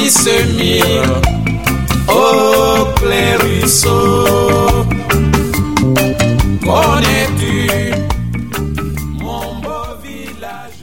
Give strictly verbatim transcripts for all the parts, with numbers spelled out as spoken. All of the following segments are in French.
qui se mire au clair ruisseau. Connais-tu mon beau village?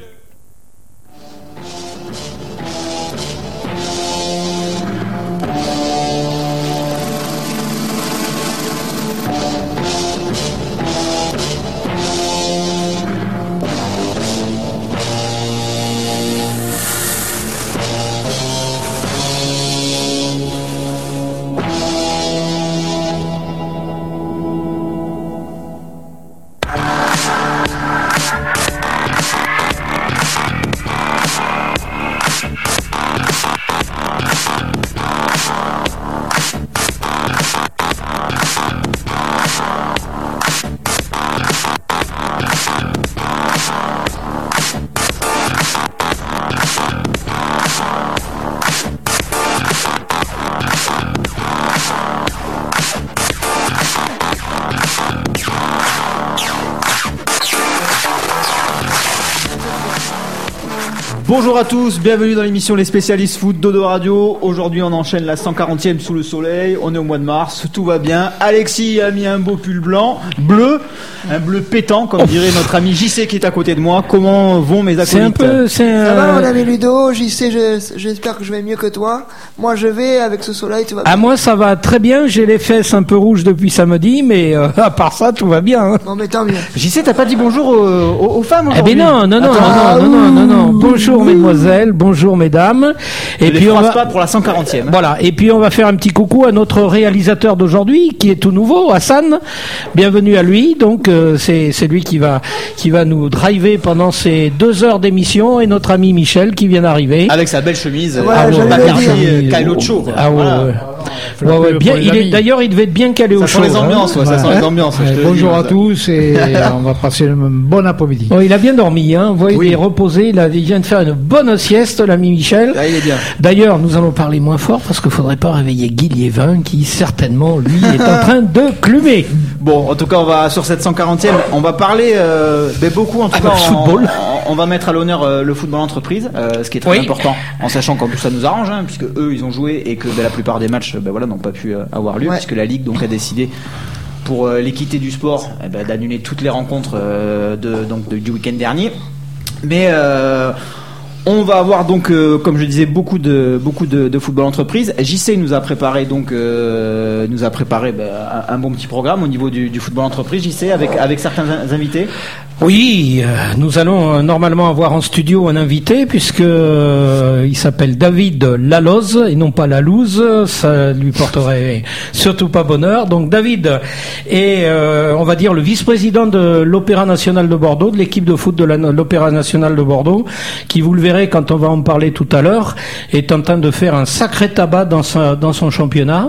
Bonjour à tous, bienvenue dans l'émission Les Spécialistes Foot Dodo Radio. Aujourd'hui on enchaîne la cent quarantième sous le soleil, on est au mois de mars, tout va bien. Alexis a mis un beau pull blanc, bleu, un bleu pétant comme dirait notre ami J C qui est à côté de moi. Comment vont mes acolytes? C'est un peu... C'est un... Ça va mon ami Ludo, J C, je, j'espère que je vais mieux que toi. Moi je vais avec ce soleil, tout va bien. À moi ça va très bien, j'ai les fesses un peu rouges depuis samedi, mais euh, à part ça tout va bien. Hein. Bon mais tant mieux. J C, t'as pas dit bonjour aux, aux, aux femmes Eh aujourd'hui? ben non, non, non, Attends, non, non, non, non, non, non. Bonjour mesdemoiselles, bonjour mesdames. Et puis on va va... pas pour la cent quarantième. Voilà, et puis on va faire un petit coucou à notre réalisateur d'aujourd'hui qui est tout nouveau, Hassan. Bienvenue à lui. Donc euh, c'est c'est lui qui va qui va nous driver pendant ces deux heures d'émission, et notre ami Michel qui vient d'arriver. Avec sa belle chemise, Ouais, euh, j'allais Bacardi, le dire. euh, Kylo Cho. Ah ouais, Voilà. ouais. Ouais, ouais, bien, il est, d'ailleurs, il devait être bien calé au Ça chaud. sent les ambiances, hein. ouais, ça sent Ouais. les ambiances. je te le dis, Bonjour hein, à ça. tous et on va passer un bon après-midi. Oh, il a bien dormi, hein. Vous voyez, Oui. il est reposé, il, a, il vient de faire une bonne sieste, l'ami Michel. Là, il est bien. D'ailleurs, nous allons parler moins fort parce qu'il faudrait pas réveiller Guy Liévin qui, certainement, lui, est en train de clumer. Bon, en tout cas, on va sur cette cent quarantième, on va parler euh, ben, beaucoup en tout Ah, cas bah, en- football. en- on va mettre à l'honneur euh, le football entreprise, euh, ce qui est très Oui. important, en sachant qu'en plus ça nous arrange, hein, puisque eux ils ont joué et que ben, la plupart des matchs, ben, voilà, n'ont pas pu euh, avoir lieu, Ouais. puisque la ligue donc a décidé pour euh, l'équité du sport eh ben, d'annuler toutes les rencontres euh, de, donc de- du week-end dernier. Mais euh, on va avoir donc, euh, comme je disais, beaucoup de beaucoup de, de football entreprise. J C nous a préparé donc euh, nous a préparé ben, un, un bon petit programme au niveau du, du football entreprise. J C avec avec certains in- invités. Oui, euh, nous allons euh, normalement avoir en studio un invité puisque euh, il s'appelle David Laloz et non pas Lalouz, ça lui porterait surtout pas bonheur. Donc David est, euh, on va dire, le vice-président de l'Opéra National de Bordeaux, de l'équipe de foot de la- l'Opéra National de Bordeaux, qui, vous le verrez quand on va en parler tout à l'heure, est en train de faire un sacré tabac dans, sa, dans son championnat.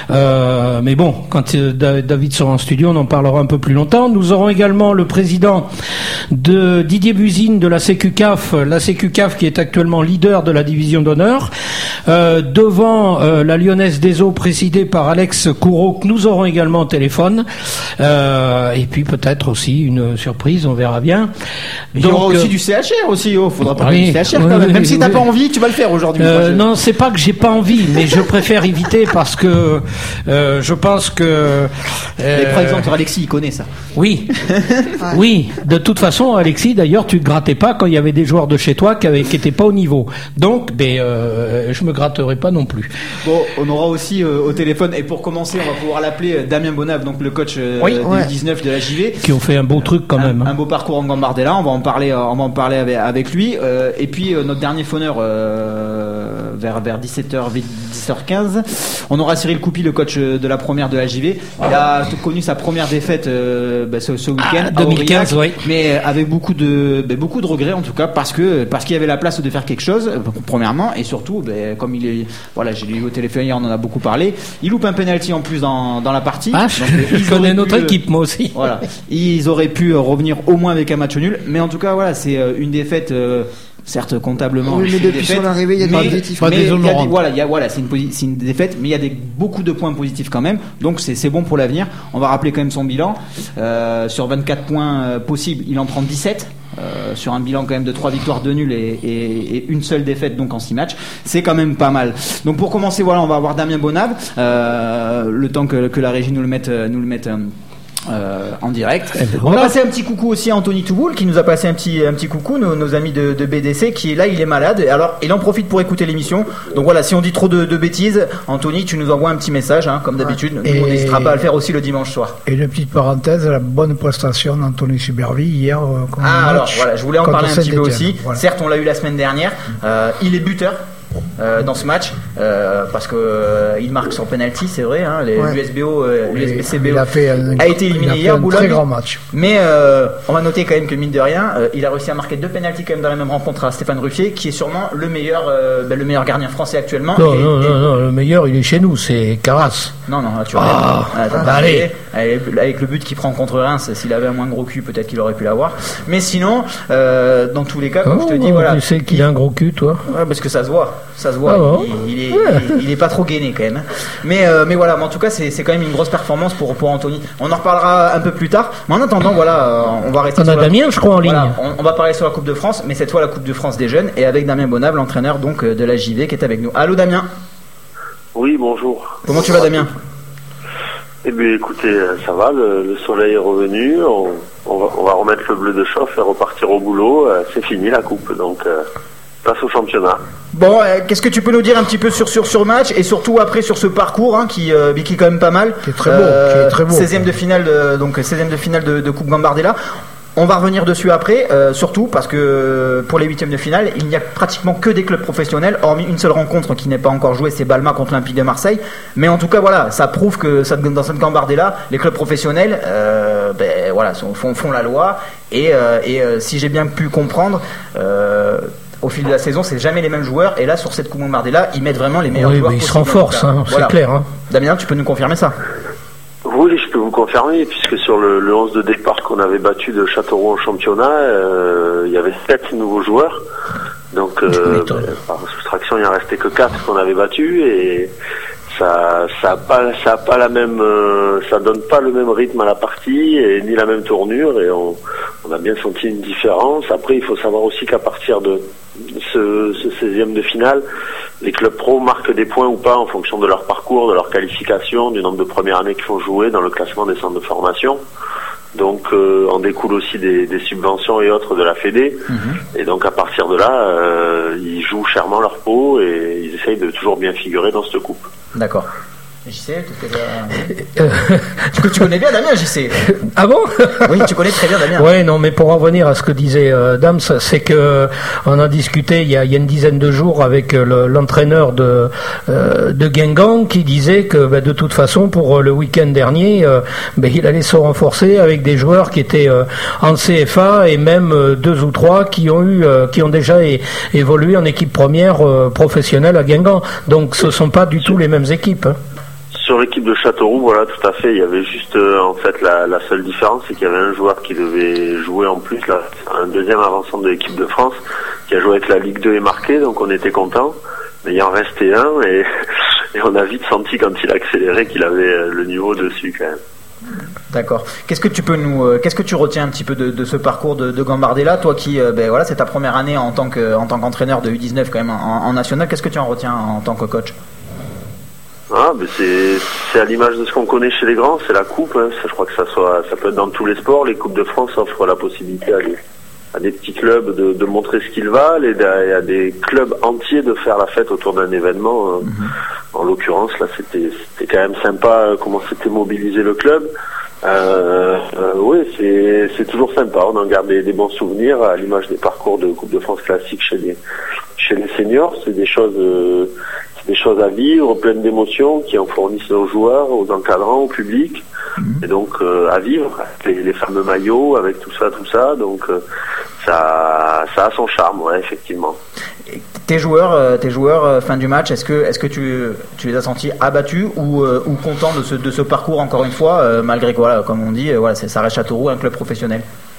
Euh, mais bon, quand euh, Da- David sera en studio, on en parlera un peu plus longtemps. Nous aurons également le président de Didier Buzine de la Sécu-CAF, la Sécu-CAF qui est actuellement leader de la division d'honneur, euh, devant euh, la Lyonnaise des Eaux présidée par Alex Courreau, que nous aurons également au téléphone, euh, et puis peut-être aussi une surprise, on verra bien. Il y aura Donc, aussi euh, du C H R aussi. Oh, faudra parler oui, du C H R oui, quand même. oui, Même si t'as oui. pas envie, tu vas le faire aujourd'hui. Euh, Moi, je- non, c'est pas que j'ai pas envie, mais je préfère éviter parce que euh, je pense que. euh, Mais par exemple, Alexis, il connaît ça. Oui, oui. De toute façon, Alexis, d'ailleurs, tu te grattais pas quand il y avait des joueurs de chez toi qui avaient, qui étaient pas au niveau. Donc, ben, euh, je me gratterai pas non plus. Bon, on aura aussi euh, au téléphone, et pour commencer, on va pouvoir l'appeler euh, Damien Bonave, donc le coach euh, Oui, du ouais. dix-neuf de la J V. Qui ont fait un beau truc quand un, même. hein. un beau parcours en Gambardella, on va en parler, euh, on va en parler avec, avec lui. Euh, et puis euh, notre dernier phoneur euh, vers vers dix-sept heures, dix-sept heures quinze, on aura Cyril Coupi, le coach euh, de la première de la J V. Il a connu sa première défaite euh, bah, ce, ce week-end, Ah, à deux mille quinze, Aurillac, oui. mais avec beaucoup de bah, beaucoup de regrets en tout cas, parce que parce qu'il y avait la place de faire quelque chose, euh, premièrement, et surtout, bah, comme il est, voilà, j'ai eu au téléphone hier, on en a beaucoup parlé. Il loupe un penalty en plus dans dans la partie. Ah, Donc, euh, je ils connais auraient notre pu, euh, équipe, moi aussi. Voilà, ils auraient pu euh, revenir au moins avec un match nul, mais en tout cas, voilà, c'est euh, une défaite, euh, certes comptablement. Oui, mais c'est une depuis défaite, son arrivée, il y a des mais- positifs. Pas mais il y a des- déshonorante. voilà, il y a, voilà, c'est une, posi- c'est une défaite, mais il y a des, beaucoup de points positifs quand même, donc c'est c'est bon pour l'avenir. On va rappeler quand même son bilan. Euh, sur vingt-quatre points euh, possibles, il en prend dix-sept. euh, sur un bilan quand même de trois victoires, deux nuls et, et, et une seule défaite donc en six matchs. C'est quand même pas mal. Donc pour commencer, voilà, on va avoir Damien Bonave, euh, le temps que, que la régie nous le mette, nous le mette. Euh, Euh, en direct. On va passer un petit coucou aussi à Anthony Touboul qui nous a passé un petit un petit coucou, nos, nos amis de, de B D C, qui est là, il est malade. Alors il en profite pour écouter l'émission. Donc voilà, si on dit trop de, de bêtises, Anthony, tu nous envoies un petit message, hein, comme d'habitude. Et on n'hésitera pas à le faire aussi le dimanche soir. Et une petite parenthèse, la bonne prestation d'Anthony Subervi hier. Euh, ah alors voilà, je voulais en parler un petit peu aussi. Voilà. Certes, on l'a eu la semaine dernière. Euh, il est buteur. Euh, dans ce match euh, parce que euh, il marque son penalty, c'est vrai, hein, les, ouais. l'U S B O, euh, l'U S B C B O a, fait un, a été éliminé hier. Un Boulogne, très grand match. Mais euh, on va noter quand même que mine de rien, euh, il a réussi à marquer deux penalties quand même dans la même rencontre à Stéphane Ruffier, qui est sûrement le meilleur, euh, ben, le meilleur gardien français actuellement. Non, et, non, et... non, non, le meilleur il est chez nous, c'est Carras. Non, non, tu vois. Ah, ah, allez. Avec le but qu'il prend contre Reims, s'il avait un moins gros cul, peut-être qu'il aurait pu l'avoir. Mais sinon, euh, dans tous les cas, comme oh, je te dis, voilà. Tu sais qu'il a un gros cul, toi. Ouais, parce que ça se voit, ça se voit. Ah bon. il, il, est, il, il est pas trop gainé quand même. Mais, euh, mais voilà, mais en tout cas, c'est, c'est quand même une grosse performance pour, pour Anthony. On en reparlera un peu plus tard. Mais en attendant, voilà, euh, on va rester. On a Damien, la... je crois, en voilà, ligne. On, on va parler sur la Coupe de France, mais cette fois la Coupe de France des jeunes, et avec Damien Bonave, l'entraîneur donc de la J V, qui est avec nous. Allô, Damien. Oui, bonjour. Comment tu vas, Damien? Eh bien, écoutez, ça va, le, le soleil est revenu, on, on, va, on va remettre le bleu de chauffe et repartir au boulot. C'est fini la coupe, donc euh, place au championnat. Bon, euh, qu'est-ce que tu peux nous dire un petit peu sur sur sur match et surtout après sur ce parcours hein, qui euh, qui est quand même pas mal. Qui est très beau, euh, qui est très beau. seizième de finale, de, donc seizième de finale de, de Coupe Gambardella. On va revenir dessus après, euh, surtout parce que pour les huitièmes de finale, il n'y a pratiquement que des clubs professionnels, hormis une seule rencontre qui n'est pas encore jouée, c'est Balma contre l'Olympique de Marseille. Mais en tout cas, voilà, ça prouve que ça, dans cette Gambardella, les clubs professionnels, euh, ben voilà, font, font la loi. Et, euh, et euh, si j'ai bien pu comprendre. Euh, Au fil de la saison, c'est jamais les mêmes joueurs. Et là, sur cette Coupe Gambardella, ils mettent vraiment les meilleurs oui, joueurs. Oui, mais ils se possibles, renforcent, hein, voilà. C'est clair. Hein. Damien, tu peux nous confirmer ça? Oui, je peux vous confirmer, puisque sur le, le onze de départ qu'on avait battu de Châteauroux en championnat, euh, il y avait sept nouveaux joueurs. Donc, euh, ben, par soustraction, il en restait que quatre qu'on avait battus. Et ça, ça a pas, ça a pas la même, euh, ça donne pas le même rythme à la partie et ni la même tournure. Et on, on a bien senti une différence. Après, il faut savoir aussi qu'à partir de ce, ce seizième de finale, les clubs pro marquent des points ou pas en fonction de leur parcours, de leur qualification, du nombre de premières années qu'ils font jouer dans le classement des centres de formation. Donc euh, en découle aussi des, des subventions et autres de la Fédé. Mmh. Et donc à partir de là, euh, ils jouent chèrement leur peau et ils essayent de toujours bien figurer dans cette coupe. D'accord. J C, tu, tu connais bien Damien, J C. Ah bon? Oui, tu connais très bien Damien. Ouais, non, mais pour en revenir à ce que disait euh, Dams, c'est que on a discuté il y a, il y a une dizaine de jours avec le, l'entraîneur de euh, de Guingamp qui disait que bah, de toute façon pour le week-end dernier, euh, bah, il allait se renforcer avec des joueurs qui étaient euh, en C F A et même euh, deux ou trois qui ont eu, euh, qui ont déjà é- évolué en équipe première euh, professionnelle à Guingamp. Donc ce sont pas du tout les mêmes équipes. Hein. Sur l'équipe de Châteauroux, voilà, tout à fait. Il y avait juste, euh, en fait, la, la seule différence, c'est qu'il y avait un joueur qui devait jouer en plus, là, un deuxième avançant de l'équipe de France, qui a joué avec la Ligue deux et marqué, donc on était content. Mais il en restait un, et, et on a vite senti quand il a accéléré qu'il avait le niveau dessus, quand même. D'accord. Qu'est-ce que tu peux nous, euh, qu'est-ce que tu retiens un petit peu de, de ce parcours de, de Gambardella, toi qui, euh, ben voilà, c'est ta première année en tant que, en tant qu'entraîneur de U dix-neuf quand même en, en national. Qu'est-ce que tu en retiens en tant que coach? Ah, mais c'est, c'est à l'image de ce qu'on connaît chez les grands, c'est la coupe, hein. Ça, je crois que ça soit, ça peut être dans tous les sports. Les coupes de France offrent la possibilité à des, à des petits clubs de, de montrer ce qu'ils valent et à, à des clubs entiers de faire la fête autour d'un événement. Mm-hmm. En l'occurrence, là, c'était, c'était quand même sympa comment s'était mobilisé le club. Euh, euh, oui, c'est, c'est toujours sympa. On en garde des, des bons souvenirs à l'image des parcours de Coupe de France classique chez les, chez les seniors. C'est des choses, euh, des choses à vivre, pleines d'émotions, qui en fournissent aux joueurs, aux encadrants, au public, mmh. et donc euh, à vivre, les, les fameux maillots, avec tout ça, tout ça, donc euh, ça, ça a son charme, ouais, effectivement. Et tes joueurs, euh, tes joueurs, euh, fin du match, est-ce que, est-ce que tu, tu les as sentis abattus ou, euh, ou contents de ce, de ce parcours encore une fois, euh, malgré que voilà, comme on dit, euh, voilà, c'est, ça reste Châteauroux, un club professionnel.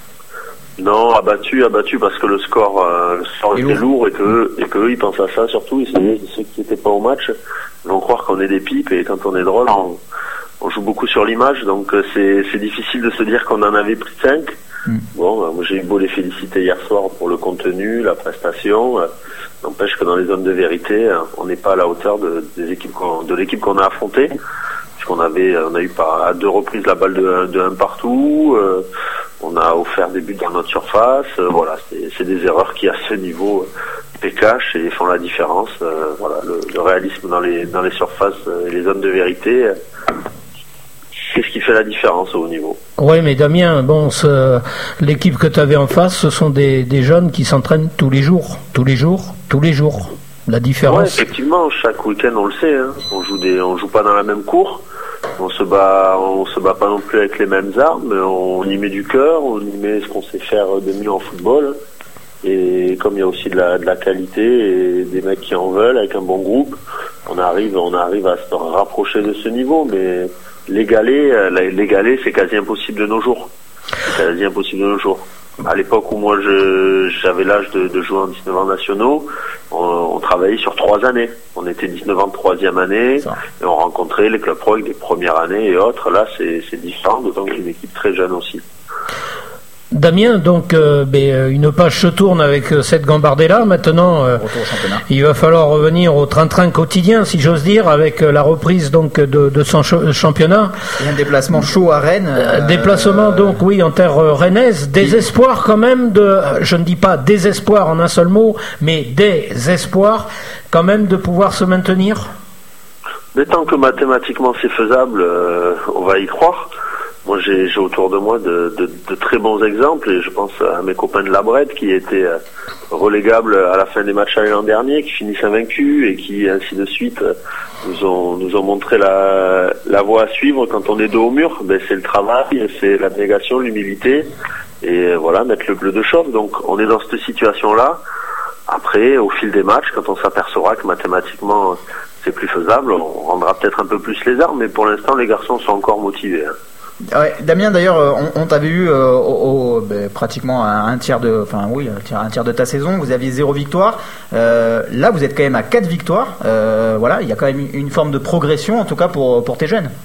Non, abattu, abattu parce que le score, euh, le score était lourd et que et que eux, ils pensent à ça surtout. Ils se disent, ceux qui n'étaient pas au match vont croire qu'on est des pipes et quand on est drôle, on, on joue beaucoup sur l'image. Donc euh, c'est c'est difficile de se dire qu'on en avait pris cinq. Mmh. Bon, euh, moi j'ai eu beau les féliciter hier soir pour le contenu, la prestation. Euh, n'empêche que dans les zones de vérité, euh, on n'est pas à la hauteur de, des équipes qu'on, de l'équipe qu'on a affrontée. Puisqu'on avait, on a eu par, à deux reprises la balle de, de un partout. Euh, on a offert des buts dans notre surface. Euh, voilà, c'est, c'est des erreurs qui à ce niveau euh, cachent et font la différence. Euh, voilà, le, le réalisme dans les dans les surfaces euh, et les zones de vérité. Euh, C'est ce qui fait la différence au haut niveau. Oui, mais Damien, bon, ce, l'équipe que tu avais en face, ce sont des, des jeunes qui s'entraînent tous les jours, tous les jours, tous les jours. La différence. Ouais, effectivement, chaque week-end, on le sait. Hein. On joue des, on joue pas dans la même cour. On se bat, on se bat pas non plus avec les mêmes armes. Mais on y met du cœur, on y met ce qu'on sait faire de mieux en football. Et comme il y a aussi de la, de la qualité et des mecs qui en veulent, avec un bon groupe, on arrive, on arrive à se rapprocher de ce niveau. Mais l'égaler, l'égaler, c'est quasi impossible de nos jours. C'est quasi impossible de nos jours. À l'époque où moi je, j'avais l'âge de, de jouer en dix-neuf ans nationaux, on, on travaillait sur trois années. On était dix-neuf ans de troisième année, ça. Et on rencontrait les clubs pro avec des premières années et autres. Là, c'est, c'est différent, d'autant qu'une équipe très jeune aussi. Damien, donc euh, ben, une page se tourne avec euh, cette Gambardella. Maintenant, euh, il va falloir revenir au train-train quotidien, si j'ose dire, avec euh, la reprise donc de, de son ch- championnat. Et un déplacement chaud à Rennes. Euh, euh, déplacement donc oui en terre euh, rennaise. Désespoir quand même de, euh, je ne dis pas désespoir en un seul mot, mais désespoir quand même de pouvoir se maintenir. Mais tant que mathématiquement c'est faisable, euh, on va y croire. Moi, j'ai, j'ai autour de moi de, de, de très bons exemples et je pense à mes copains de la Brette qui étaient euh, relégables à la fin des matchs l'an dernier, qui finissent invaincus et qui, ainsi de suite, euh, nous ont nous ont montré la, la voie à suivre quand on est dos au mur. Ben, c'est le travail, c'est l'abnégation, l'humilité et euh, voilà, mettre le bleu de chauffe. Donc, on est dans cette situation-là. Après, au fil des matchs, quand on s'apercera que mathématiquement c'est plus faisable, on rendra peut-être un peu plus les armes, mais pour l'instant, les garçons sont encore motivés. Hein. Ouais, Damien, d'ailleurs, on, on t'avait eu euh, au, au, ben, pratiquement à un tiers de, enfin oui, un tiers, un tiers de ta saison. Vous aviez zéro victoire. Euh, là, vous êtes quand même à quatre victoires. Euh, voilà, il y a quand même une, une forme de progression, en tout cas pour pour tes jeunes.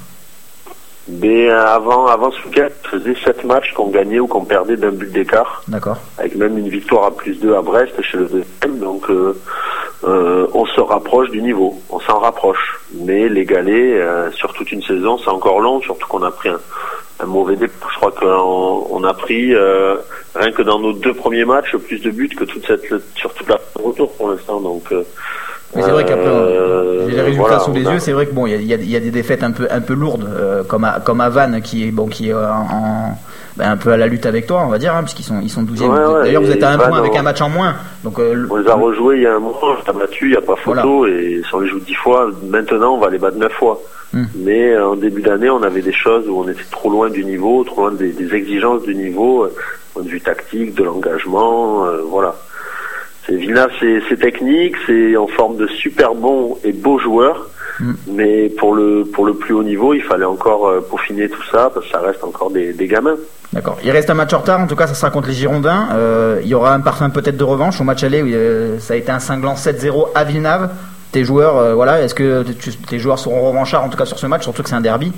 Mais avant, avant ce week-end, on faisait sept matchs qu'on gagnait ou qu'on perdait d'un but d'écart. D'accord. Avec même une victoire à plus deux à Brest chez le deuxième. Donc, euh, euh, on se rapproche du niveau. On s'en rapproche. Mais l'égaler euh, sur toute une saison, c'est encore long, surtout qu'on a pris un, un mauvais départ. Je crois qu'on on a pris, euh, rien que dans nos deux premiers matchs, plus de buts que toute cette, sur toute la retour pour l'instant. Donc, euh, Mais c'est vrai qu'après, euh, j'ai les résultats voilà, sous les a... yeux. C'est vrai que bon, il y a, y a des défaites un peu, un peu lourdes, euh, comme à, comme à Vannes, qui est bon, qui est en, en ben, un peu à la lutte avec toi, on va dire, hein, puisqu'ils sont, ils sont douzième. Ouais, ouais, D'ailleurs, vous êtes à un Vannes, point avec on... un match en moins. Donc, euh, on les a rejoués il y a un moment, on les a battus, il n'y a pas photo, voilà. Et si on les joue dix fois, maintenant on va les battre neuf fois. Hum. Mais en début d'année, on avait des choses où on était trop loin du niveau, trop loin des, des exigences du niveau, euh, point de vue tactique, de l'engagement, euh, voilà. C'est Vilna, c'est, c'est technique, c'est en forme de super bons et beaux joueurs, mmh. Mais pour le pour le plus haut niveau, il fallait encore euh, peaufiner tout ça, parce que ça reste encore des, des gamins. D'accord. Il reste un match en retard, en tout cas ça sera contre les Girondins. Euh, il y aura un parfum peut-être de revanche au match aller où euh, ça a été un cinglant sept zéro à Villeneuve. Tes joueurs, euh, voilà, est-ce que tu, tes joueurs seront revanchards en tout cas sur ce match, surtout que c'est un derby?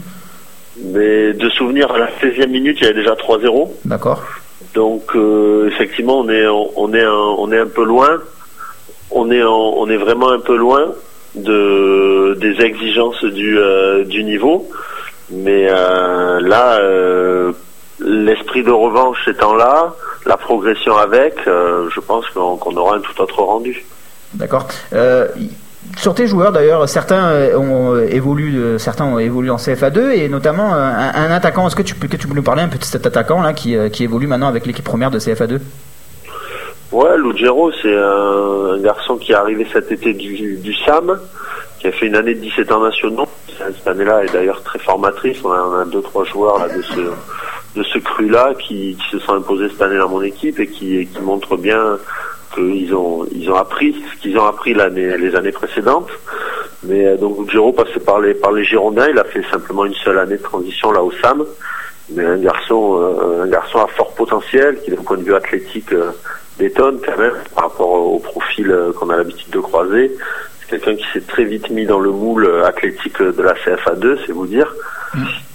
Mais de souvenir, à la seizième minute, il y avait déjà trois zéro. D'accord. Donc euh, effectivement, on est on est un, on est un peu loin. On est en, on est vraiment un peu loin de des exigences du euh, du niveau. Mais euh, là, euh, l'esprit de revanche étant là, la progression avec, euh, je pense qu'on, qu'on aura un tout autre rendu. D'accord. Euh, Sur tes joueurs d'ailleurs, certains ont évolué, certains ont évolué en C F A deux et notamment un, un attaquant. Est-ce que tu peux que tu peux nous parler un peu de cet attaquant là qui qui évolue maintenant avec l'équipe première de C F A deux? Ouais, Lugero, c'est un, un garçon qui est arrivé cet été du, du S A M, qui a fait une année de dix-sept ans nationaux. Cette année-là est d'ailleurs très formatrice. On a, on a deux trois joueurs là de ce de ce cru-là qui, qui se sont imposés cette année dans mon équipe et qui qui montrent bien qu'ils ont ils ont appris ce qu'ils ont appris l'année les années précédentes. Mais euh, donc Lugero passé par les par les Girondins, il a fait simplement une seule année de transition là au S A M. Mais un garçon euh, un garçon à fort potentiel qui d'un point de vue athlétique euh, détonne quand même par rapport au profil euh, qu'on a l'habitude de croiser. C'est quelqu'un qui s'est très vite mis dans le moule athlétique de la C F A deux, c'est vous dire. Mmh.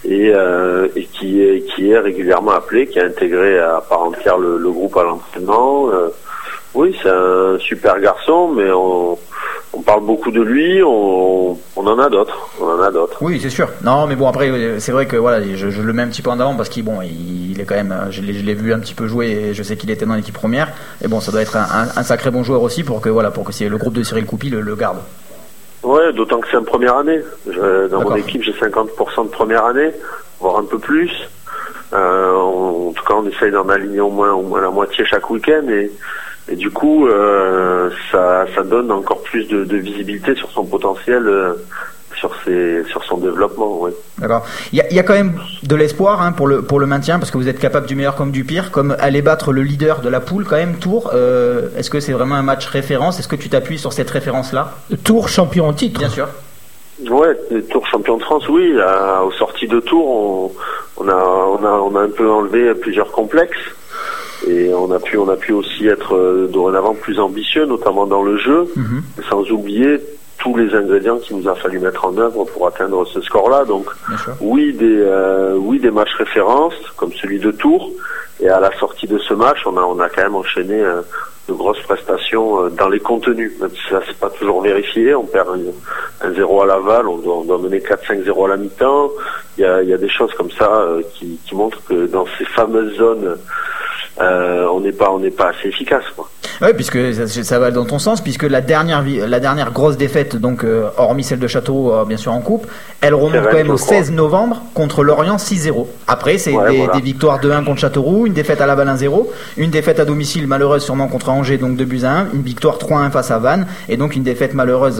et, euh, et qui est qui est régulièrement appelé, qui a intégré à part entière le, le groupe à l'entraînement. Euh, oui, c'est un super garçon, mais on on parle beaucoup de lui, on, on en a d'autres, on en a d'autres. Oui, c'est sûr. Non, mais bon, après, c'est vrai que voilà, je, je le mets un petit peu en avant parce qu'il bon, il, il est quand même, je l'ai, je l'ai vu un petit peu jouer et je sais qu'il était dans l'équipe première. Et bon, ça doit être un, un, un sacré bon joueur aussi pour que voilà, pour que c'est le groupe de Cyril Coupy le, le garde. Ouais, d'autant que c'est une première année. Je, dans D'accord. mon équipe, j'ai cinquante pour cent de première année, voire un peu plus. Euh, on, en tout cas, on essaye d'en aligner au moins, au moins la moitié chaque week-end et Et du coup, euh, ça, ça donne encore plus de, de visibilité sur son potentiel, euh, sur ses, sur son développement. Oui. D'accord. Il y a, il y a quand même de l'espoir hein, pour le pour le maintien parce que vous êtes capable du meilleur comme du pire, comme aller battre le leader de la poule quand même. Tours. Euh, est-ce que c'est vraiment un match référence? Est-ce que tu t'appuies sur cette référence-là? Tours champion en titre. Bien sûr. Ouais, Tours champion de France, oui. À, aux sorties de Tours, on, on a on a on a un peu enlevé plusieurs complexes. Et on a pu, on a pu aussi être euh, dorénavant plus ambitieux, notamment dans le jeu, mmh. sans oublier tous les ingrédients qu'il nous a fallu mettre en œuvre pour atteindre ce score-là. Donc, oui, des, euh, oui, des matchs références comme celui de Tours. Et à la sortie de ce match, on a, on a quand même enchaîné euh, de grosses prestations euh, dans les contenus. Même si ça c'est pas toujours vérifié, on perd un, un zéro à Laval, on doit, on doit mener quatre cinq zéro à la mi-temps. Il y a, il y a des choses comme ça euh, qui, qui montrent que dans ces fameuses zones. Euh, on n'est pas, on n'est pas assez efficace, quoi. Oui, puisque ça, ça va dans ton sens, puisque la dernière, la dernière grosse défaite, donc euh, hormis celle de Châteauroux, euh, bien sûr en coupe, elle remonte quand même au seize novembre contre Lorient six zéro. Après, c'est ouais, des, voilà. des victoires deux un contre Châteauroux, une défaite à Laval un zéro, une défaite à domicile malheureuse sûrement contre Angers, donc deux buts à un, une victoire trois un face à Vannes, et donc une défaite malheureuse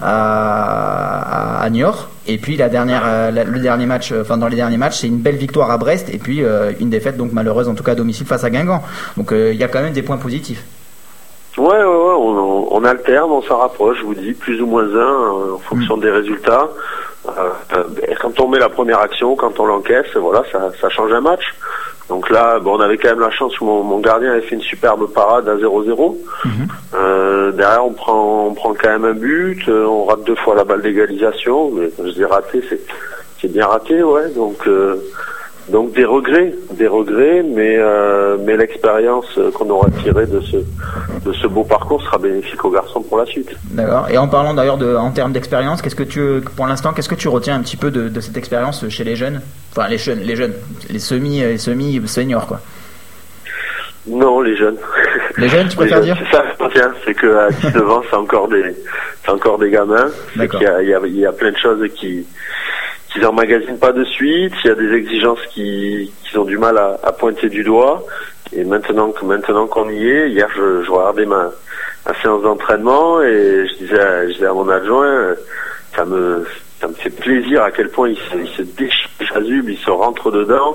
à, à, à Niort. Et puis la dernière, euh, la, le dernier match, enfin dans les derniers matchs, c'est une belle victoire à Brest, et puis euh, une défaite donc malheureuse en tout cas à domicile face à Guingamp. Donc il euh, y a quand même des points positifs. Ouais, ouais, ouais, on, on alterne, on s'en rapproche, je vous dis, plus ou moins un euh, en fonction mmh. des résultats. Euh, euh, quand on met la première action, quand on l'encaisse, voilà, ça, ça change un match. Donc là, bon, on avait quand même la chance où mon, mon gardien avait fait une superbe parade à zéro zéro. Mmh. Euh, derrière, on prend, on prend quand même un but, euh, on rate deux fois la balle d'égalisation, mais je dis raté, c'est, c'est bien raté, ouais. Donc, euh, donc des regrets, des regrets, mais euh, mais l'expérience qu'on aura tirée de ce de ce beau parcours sera bénéfique aux garçons pour la suite. D'accord. Et en parlant d'ailleurs de en termes d'expérience, qu'est-ce que tu pour l'instant, qu'est-ce que tu retiens un petit peu de, de cette expérience chez les jeunes, enfin les jeunes, les jeunes, les semi, les semi seniors quoi. Non, les jeunes. Les jeunes, tu préfères dire? C'est ça, tiens, c'est que à dix-neuf ans, c'est encore des, c'est encore des gamins. D'accord. Il y a, il y a, il y a plein de choses qui qu'ils emmagasinent pas de suite, il y a des exigences qui qu'ils ont du mal à, à pointer du doigt. Et maintenant que maintenant qu'on y est, hier je, je regardais ma, ma séance d'entraînement et je disais à, je disais à mon adjoint, ça me ça me fait plaisir à quel point il se, il se déchire les chasubles, il se rentre dedans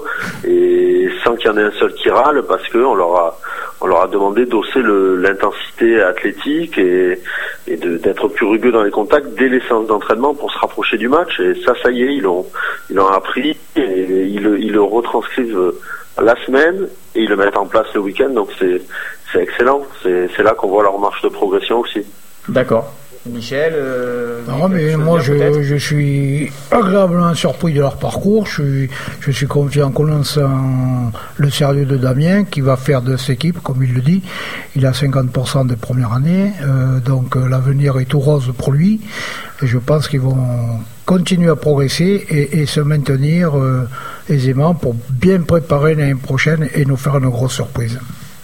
et sans qu'il y en ait un seul qui râle parce que on leur a on leur a demandé d'hausser le, l'intensité athlétique et, et de, d'être plus rugueux dans les contacts dès les séances d'entraînement pour se rapprocher du match. Et ça, ça y est, ils l'ont, ils l'ont appris et ils le, ils le retranscrivent la semaine et ils le mettent en place le week-end. Donc c'est, c'est excellent. C'est, c'est là qu'on voit leur marche de progression aussi. D'accord. Michel euh, Non, mais moi je, je suis agréablement surpris de leur parcours. Je suis, je suis confiant en connaissant le sérieux de Damien qui va faire de cette équipe, comme il le dit. Il a cinquante pour cent de première année, euh, donc euh, l'avenir est tout rose pour lui. Et je pense qu'ils vont continuer à progresser et, et se maintenir euh, aisément pour bien préparer l'année prochaine et nous faire une grosse surprise.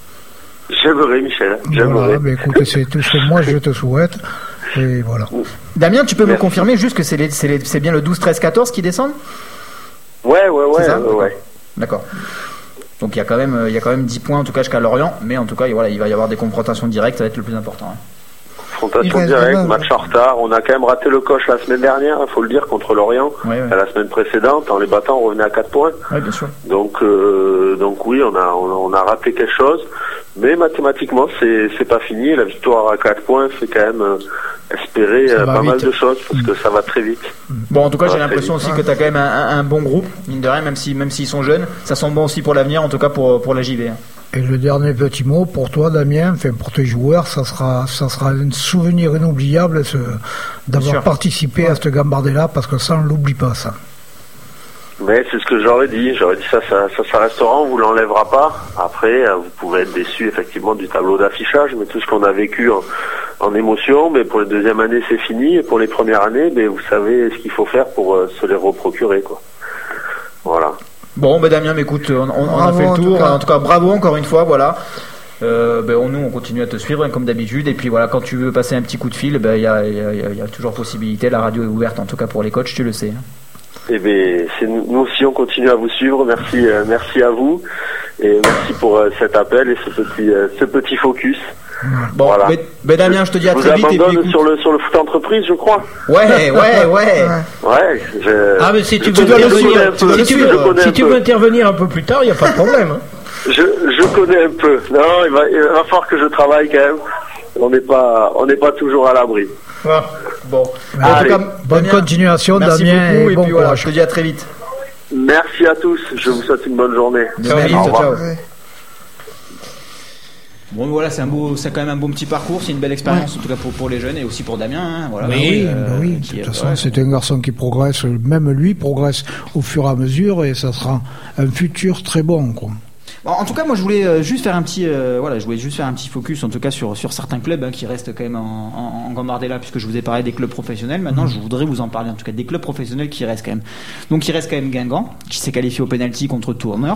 J'aimerais, Michel. J'aimerais. Voilà, mais écoute, c'est tout ce que moi je te souhaite. Et voilà. Damien, tu peux Merci. me confirmer juste que c'est, les, c'est, les, c'est bien le douze, treize, quatorze qui descendent? Ouais, ouais, ouais. C'est ça ouais, ouais. D'accord. Donc il y a quand même, il y a quand même dix points en tout cas jusqu'à Lorient, mais en tout cas voilà, il va y avoir des confrontations directes, ça va être le plus important. Hein. Confrontation directe, match en retard. On a quand même raté le coche la semaine dernière, il faut le dire, contre Lorient. Ouais, ouais. La semaine précédente, en les battant, on revenait à quatre points. Oui, bien sûr. Donc, euh, donc oui, on a, on a, on a raté quelque chose. Mais mathématiquement, c'est, c'est pas fini. La victoire à quatre points fait quand même euh, espérer euh, pas vite. mal de choses parce mmh. que ça va très vite. Bon, en tout cas, ça j'ai l'impression aussi que tu as quand même un, un, un bon groupe, mine de rien, même si, même s'ils sont jeunes. Ça sent bon aussi pour l'avenir, en tout cas pour, pour la J V. Hein. Et le dernier petit mot pour toi, Damien, enfin pour tes joueurs, ça sera, ça sera un souvenir inoubliable ce, d'avoir participé ouais. à cette gambardée-là, parce que ça, on l'oublie pas, ça. Mais c'est ce que j'aurais dit. J'aurais dit ça, ça, ça, ça restera, on vous l'enlèvera pas. Après, vous pouvez être déçu effectivement du tableau d'affichage, mais tout ce qu'on a vécu en, en émotion, mais pour les deuxième année c'est fini, et pour les premières années, mais vous savez ce qu'il faut faire pour euh, se les reprocurer, quoi. Voilà. Bon, ben Damien, écoute, on, on, on a fait le tour. En tout, en tout cas, bravo encore une fois, voilà. Euh, ben, on, nous, on continue à te suivre, hein, comme d'habitude. Et puis voilà, quand tu veux passer un petit coup de fil, ben il y a, y, a, y a toujours possibilité. La radio est ouverte, en tout cas pour les coachs, tu le sais. Hein. Eh bien, c'est nous, nous aussi, on continue à vous suivre. Merci, euh, merci à vous et merci pour euh, cet appel et ce petit, euh, ce petit focus. Bon, voilà. ben, ben Damien, je te dis à je très vite. Vous abandonne et puis, sur le sur le foot entreprise, je crois. Ouais, ouais, ouais. Ouais. Je, ah mais si tu veux intervenir, peu, si tu veux, si tu veux intervenir un peu plus tard, il n'y a pas de problème. Hein. Je je connais un peu. Non, il va, il va falloir que je travaille quand même. On n'est pas on n'est pas toujours à l'abri. Ah, bon. Ah, en tout cas, bonne Damien, continuation, merci Damien. Beaucoup, et, et bon puis voilà, je te dis à très vite. Merci à tous. Je vous souhaite une bonne journée. Ciao, ciao, ciao. Bon voilà, c'est un beau, c'est quand même un bon petit parcours, c'est une belle expérience, ouais. En tout cas pour, pour les jeunes et aussi pour Damien. Hein, voilà, oui, euh, bah oui. Qui, de toute euh, façon, ouais. C'est un garçon qui progresse, même lui progresse au fur et à mesure, et ça sera un futur très bon, quoi. Bon, en tout cas, moi, je voulais euh, juste faire un petit, euh, voilà, je voulais juste faire un petit focus, en tout cas sur sur certains clubs hein, qui restent quand même en, en, en Gambardella, puisque je vous ai parlé des clubs professionnels. Maintenant, mmh. je voudrais vous en parler, en tout cas des clubs professionnels qui restent quand même. Donc, il reste quand même Guingamp, qui s'est qualifié au penalty contre Tourneur.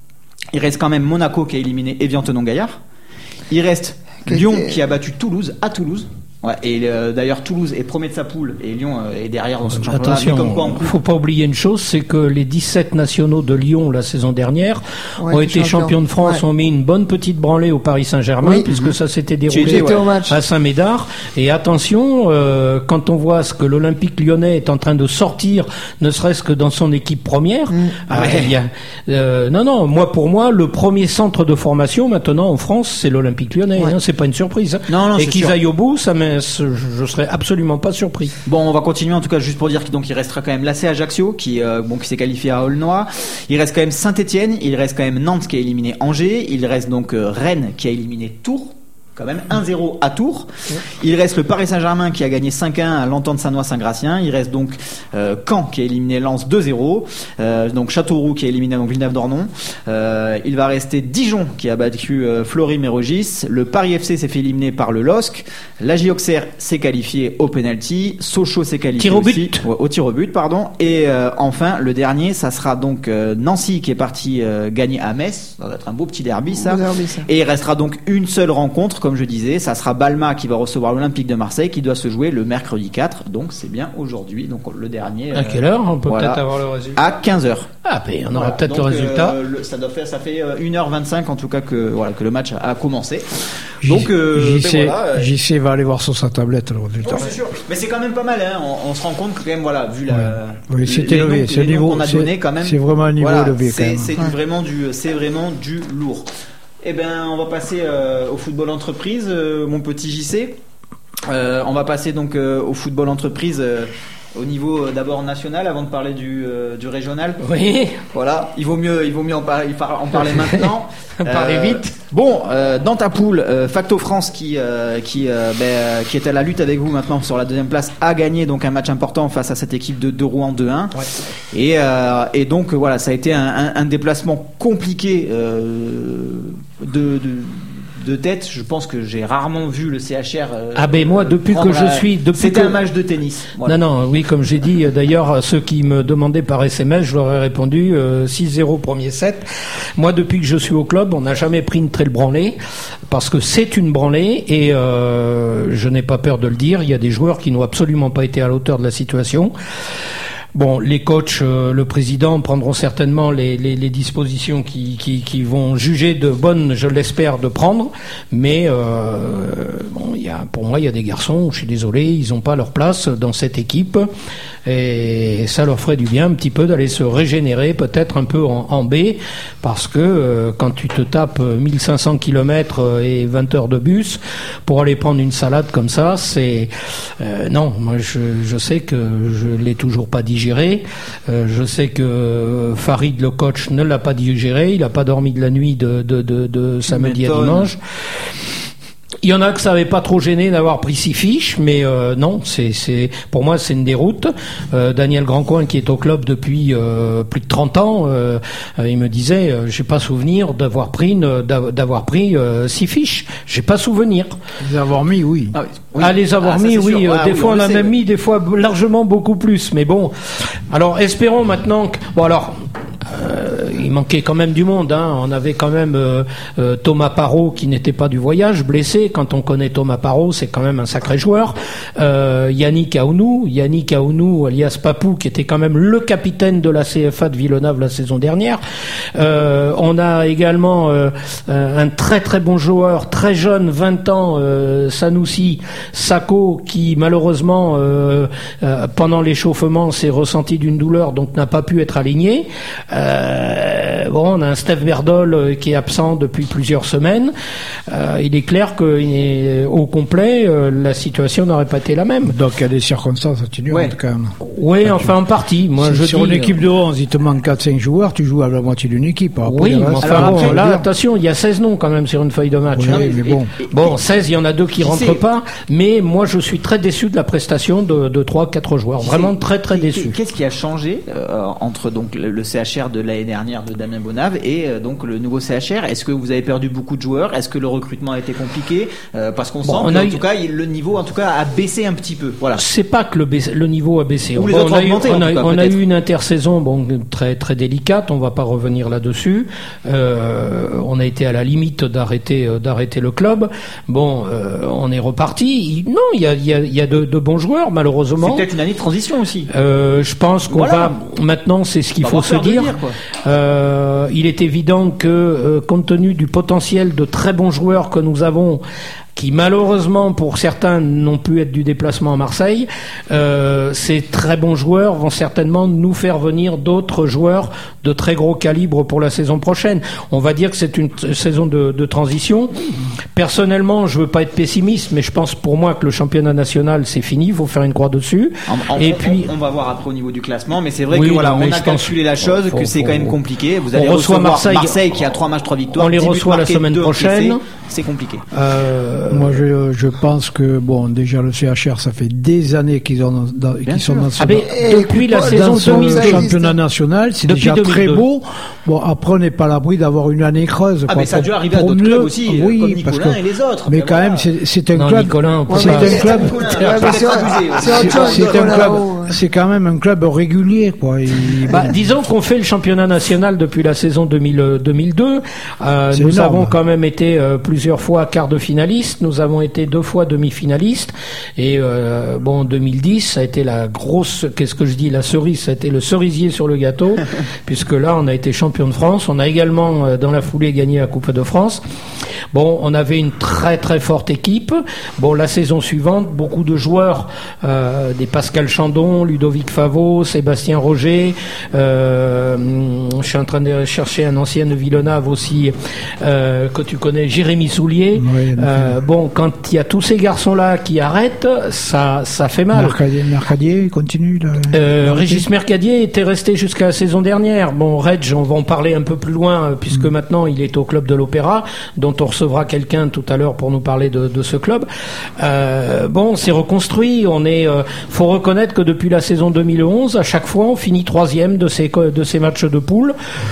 Il reste quand même Monaco qui a éliminé Évian-Tenon-Gaillard. Il reste Lyon qui a battu Toulouse à Toulouse. Ouais, et euh, d'ailleurs Toulouse est premier de sa poule et Lyon euh, est derrière dans ce championnat. Attention, il ne faut pas oublier une chose, c'est que les dix-sept nationaux de Lyon la saison dernière ouais, ont été champions champion de France, ouais. ont mis une bonne petite branlée au Paris Saint-Germain, oui. puisque mmh. ça s'était déroulé ouais, à Saint-Médard. Et attention, euh, quand on voit ce que l'Olympique Lyonnais est en train de sortir, ne serait-ce que dans son équipe première, mmh. ah, ouais. il y a, euh, non, non, moi pour moi, le premier centre de formation maintenant en France, c'est l'Olympique Lyonnais. Ouais. Hein, c'est pas une surprise. Non, non, et qu'ils sûr. aillent au bout, ça m'est je serais absolument pas surpris. Bon, on va continuer en tout cas juste pour dire qu'il donc il restera quand même l'A C Ajaccio qui euh, bon qui s'est qualifié à Aulnois. Il reste quand même Saint-Étienne, il reste quand même Nantes qui a éliminé Angers, il reste donc euh, Rennes qui a éliminé Tours. Quand même un zéro à Tours. Il reste le Paris Saint-Germain qui a gagné cinq un à l'Entente Sannois-Saint-Gratien. Il reste donc euh, Caen qui a éliminé Lens deux zéro. Euh, donc Châteauroux qui a éliminé donc Villeneuve-d'Ornon. Euh, il va rester Dijon qui a battu euh, Fleury-Mérogis. Le Paris F C s'est fait éliminer par le L O S C. La J Auxerre s'est qualifiée au penalty. Sochaux s'est qualifié tir au aussi but. Ouais, au tir au but, pardon. Et euh, enfin le dernier, ça sera donc euh, Nancy qui est parti euh, gagner à Metz. Ça va être un beau petit derby ça. Beau derby, ça. Et il restera donc une seule rencontre. Comme je disais, ça sera Balma qui va recevoir l'Olympique de Marseille qui doit se jouer le mercredi quatre, donc c'est bien aujourd'hui, donc le dernier. À quelle heure on peut voilà, peut-être avoir le résultat? À quinze heures. Ah ben on aura voilà, peut-être donc, le résultat. Euh, le, ça doit faire, ça fait une heure vingt-cinq en tout cas que voilà que le match a, a commencé. Donc euh, J C, ben voilà, J C va aller voir sur sa tablette le résultat. Oh, c'est sûr. Mais c'est quand même pas mal, hein. on, on se rend compte que quand même voilà vu la. Ouais. Oui, c'est les élevé, noms, c'est les niveau. Qu'on a donné quand même. C'est vraiment un niveau voilà, élevé. C'est, quand même. c'est Ouais. du, vraiment du, c'est vraiment du lourd. Eh ben, on va passer euh, au football entreprise, euh, mon petit J C. Euh, on va passer donc euh, au football entreprise euh, au niveau euh, d'abord national avant de parler du, euh, du régional. Oui. Voilà, il vaut mieux, il vaut mieux en parler, en parler maintenant. Parler euh, vite. Bon, euh, dans ta poule, euh, Facto France qui euh, qui euh, ben, qui est à la lutte avec vous maintenant sur la deuxième place a gagné donc un match important face à cette équipe de, de Rouen deux un. Ouais. Et euh, et donc voilà, ça a été un, un, un déplacement compliqué euh, de, de de tête. Je pense que j'ai rarement vu le C H R. Euh, ah ben moi depuis que je la... suis, depuis c'était que... un match de tennis. Voilà. Non non, oui comme j'ai dit. D'ailleurs ceux qui me demandaient par S M S, je leur ai répondu euh, six zéro premier set. Moi depuis que je suis au club, on n'a jamais pris une telle branlée parce que c'est une branlée et euh, je n'ai pas peur de le dire. Il y a des joueurs qui n'ont absolument pas été à la hauteur de la situation. Bon, les coachs, euh, le président prendront certainement les, les, les dispositions qui, qui, qui vont juger de bonnes, je l'espère, de prendre. Mais euh, bon, il y a, pour moi, il y a des garçons. Je suis désolé, ils n'ont pas leur place dans cette équipe, et ça leur ferait du bien un petit peu d'aller se régénérer, peut-être un peu en, en B, parce que euh, quand tu te tapes mille cinq cents kilomètres et vingt heures de bus pour aller prendre une salade comme ça, c'est euh, non. Moi, je, je sais que je l'ai toujours pas digéré. Euh, je sais que Farid, le coach, ne l'a pas digéré. Il n'a pas dormi de la nuit de, de, de, de samedi à dimanche. Il y en a que ça n'avait pas trop gêné d'avoir pris six fiches, mais euh, non, c'est, c'est, pour moi c'est une déroute. Euh, Daniel Grandcoin, qui est au club depuis euh, plus de trente ans, euh, euh, il me disait, euh, j'ai pas souvenir d'avoir pris, une, d'avoir pris euh, six fiches. J'ai pas souvenir. Les avoir mis, oui. Ah, oui. À les avoir ah, mis, oui. sûr. Euh, ah, des oui, fois on, on en a sait, mis, des fois largement beaucoup plus. Mais bon, alors espérons maintenant que... Bon alors... Euh, il manquait quand même du monde, hein. On avait quand même euh, euh, Thomas Parot qui n'était pas du voyage, blessé. Quand on connaît Thomas Parot, c'est quand même un sacré joueur. Euh, Yannick Aounou, Yannick Aounou, alias Papou, qui était quand même le capitaine de la C F A de Villeneuve la saison dernière. Euh, on a également euh, un très très bon joueur, très jeune, vingt ans, euh, Sanoussi Sako, qui malheureusement euh, euh, pendant l'échauffement s'est ressenti d'une douleur, donc n'a pas pu être aligné. Euh, bon, on a un Steph Berdol euh, qui est absent depuis plusieurs semaines. Euh, il est clair qu'au complet, euh, la situation n'aurait pas été la même. Donc il y a des circonstances atténuantes Ouais. quand même. Oui, enfin en partie. Moi, Si je sur dis, une équipe de onze, il te manque quatre cinq joueurs, tu joues à la moitié d'une équipe. Après, oui, le mais reste, enfin alors bon, après, là, dire. attention, il y a seize noms quand même sur une feuille de match. Oui, hein. mais bon. Bon, seize, il y en a deux qui Qui rentrent sait pas, mais moi je suis très déçu de la prestation de, de trois quatre joueurs. Vraiment C'est- très très déçu. Qu'est-ce qui a changé euh, entre donc le, le C H R de l'année dernière de Damien Bonave et euh, donc le nouveau C H R? Est-ce que vous avez perdu beaucoup de joueurs? Est-ce que le recrutement a été compliqué? euh, Parce qu'on Bon, sent on que, a en eu- tout cas il- le niveau en tout cas a baissé un petit peu. Voilà. C'est pas que le, baisse- le niveau a baissé. Ou on les on autres a ont eu, augmenté, on en a, tout cas, on a peut-être. eu une intersaison bon, très très délicate. On va pas revenir là-dessus. Euh, on a été à la limite d'arrêter euh, d'arrêter le club. Bon, euh, on est reparti. Il- non, il y a, il y a, il y a de, de bons joueurs, C'est malheureusement. peut-être une année de transition aussi. Euh, je pense qu'on Voilà. va maintenant, c'est ce qu'il On va faut avoir se peur de dire. dire, quoi. Euh, il est évident que, euh, compte tenu du potentiel de très bons joueurs que nous avons, qui malheureusement pour certains n'ont pu être du déplacement à Marseille, euh, ces très bons joueurs vont certainement nous faire venir d'autres joueurs de très gros calibre pour la saison prochaine. On va dire que c'est une t- saison de, de transition. Personnellement, je veux pas être pessimiste, mais je pense pour moi que le championnat national c'est fini, il faut faire une croix dessus. En- en- Et on, puis on, on va voir après au niveau du classement, mais c'est vrai Oui, que voilà, non, on mais a je pense- calculé la chose, faut- que c'est faut- quand même compliqué. Vous allez on reçoit recevoir Marseille. Marseille qui a trois matchs, trois victoires. On les dix buts reçoit la marqués, semaine deux prochaine. encaissés. C'est compliqué. euh, Moi, je, je pense que, bon, déjà, le C H R, ça fait des années qu'ils ont, dans, qu'ils sont sûr. dans ce, ah ben, Et depuis puis, la dans saison dans ce deux mille deux, championnat national, c'est Depuis déjà deux mille deux. très beau. Bon, après, on n'est pas à l'abri d'avoir une année creuse. Ah, quoi, mais ça a pour- dû arriver à pour d'autres mieux- clubs aussi, euh, oui, comme parce Nicolin que- et les autres. Mais Ben quand voilà. même, c'est, c'est un Non, club. Nicolin, on peut c'est pas- un club. Ouais, mais c'est- abusé, c'est autre C'est, chose, c'est un Nicolas club, Raoult, ouais. c'est quand même un club régulier, quoi. Et, Bah, bon, disons qu'on fait le championnat national depuis la saison deux mille, euh, deux mille deux. Euh, C'est nous énorme. avons quand même été euh, plusieurs fois quart de finaliste. Nous avons été deux fois demi-finalistes. Et euh, bon, deux mille dix, ça a été la grosse. Qu'est-ce que je dis La cerise, ça a été le cerisier sur le gâteau, puisque là, on a été champion de France. On a également, euh, dans la foulée, gagné la Coupe de France. Bon, on avait une très très forte équipe. Bon, la saison suivante, beaucoup de joueurs, euh, des Pascal Chandon, Ludovic Favot, Sébastien Roger. Euh, je suis en train de chercher un ancien de Villeneuve aussi euh, que tu connais, Jérémy Soulier. Oui, Euh, bon, quand il y a tous ces garçons-là qui arrêtent, ça ça fait mal. Mercadier, Mercadier, il continue, là. Euh, Régis Mercadier était resté jusqu'à la saison dernière. Bon, Reg, on va en parler un peu plus loin, euh, puisque Mm. maintenant il est au club de l'Opéra, dont on recevra quelqu'un tout à l'heure pour nous parler de, de ce club. Euh, bon, c'est reconstruit. On est, euh, faut reconnaître que depuis la saison deux mille onze, à chaque fois, on finit troisième de ces co- de ces matchs de poule.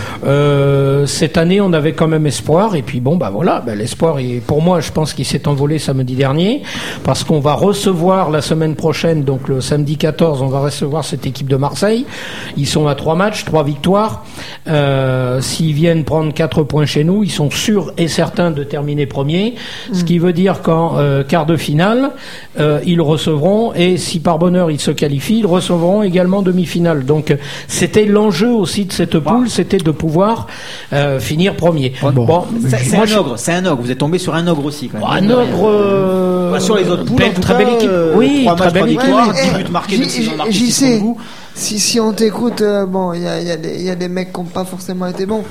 Euh, cette année, on avait quand même espoir. Et puis bon, bah voilà, bah, l'espoir. est- Pour moi, je pense qu'il s'est envolé samedi dernier, parce qu'on va recevoir la semaine prochaine, donc le samedi quatorze, on va recevoir cette équipe de Marseille. Ils sont à trois matchs, trois victoires. Euh, s'ils viennent prendre quatre points chez nous, ils sont sûrs et certains de terminer premier. Ce qui veut dire qu'en euh, quart de finale, euh, ils recevront, et si par bonheur ils se qualifient, ils recevront également demi-finale. Donc euh, c'était l'enjeu aussi de cette poule, c'était de pouvoir euh, finir premier. Bon. C'est c'est moi, un je- ogre, c'est un ogre. Vous êtes tombé sur un ogre aussi quand même. un ogre. euh, Bah, sur les autres poules, belle- en tout très cas, belle équipe. euh, Oui, trois très matchs, belle trois équipe. victoires, Ouais, dix mais, buts marqués, J- même s'ils ont J- marqué J six contre C, vous. si, si on t'écoute, euh, bon, il y a, il y, a des- il y a des mecs qui n'ont pas forcément été bons,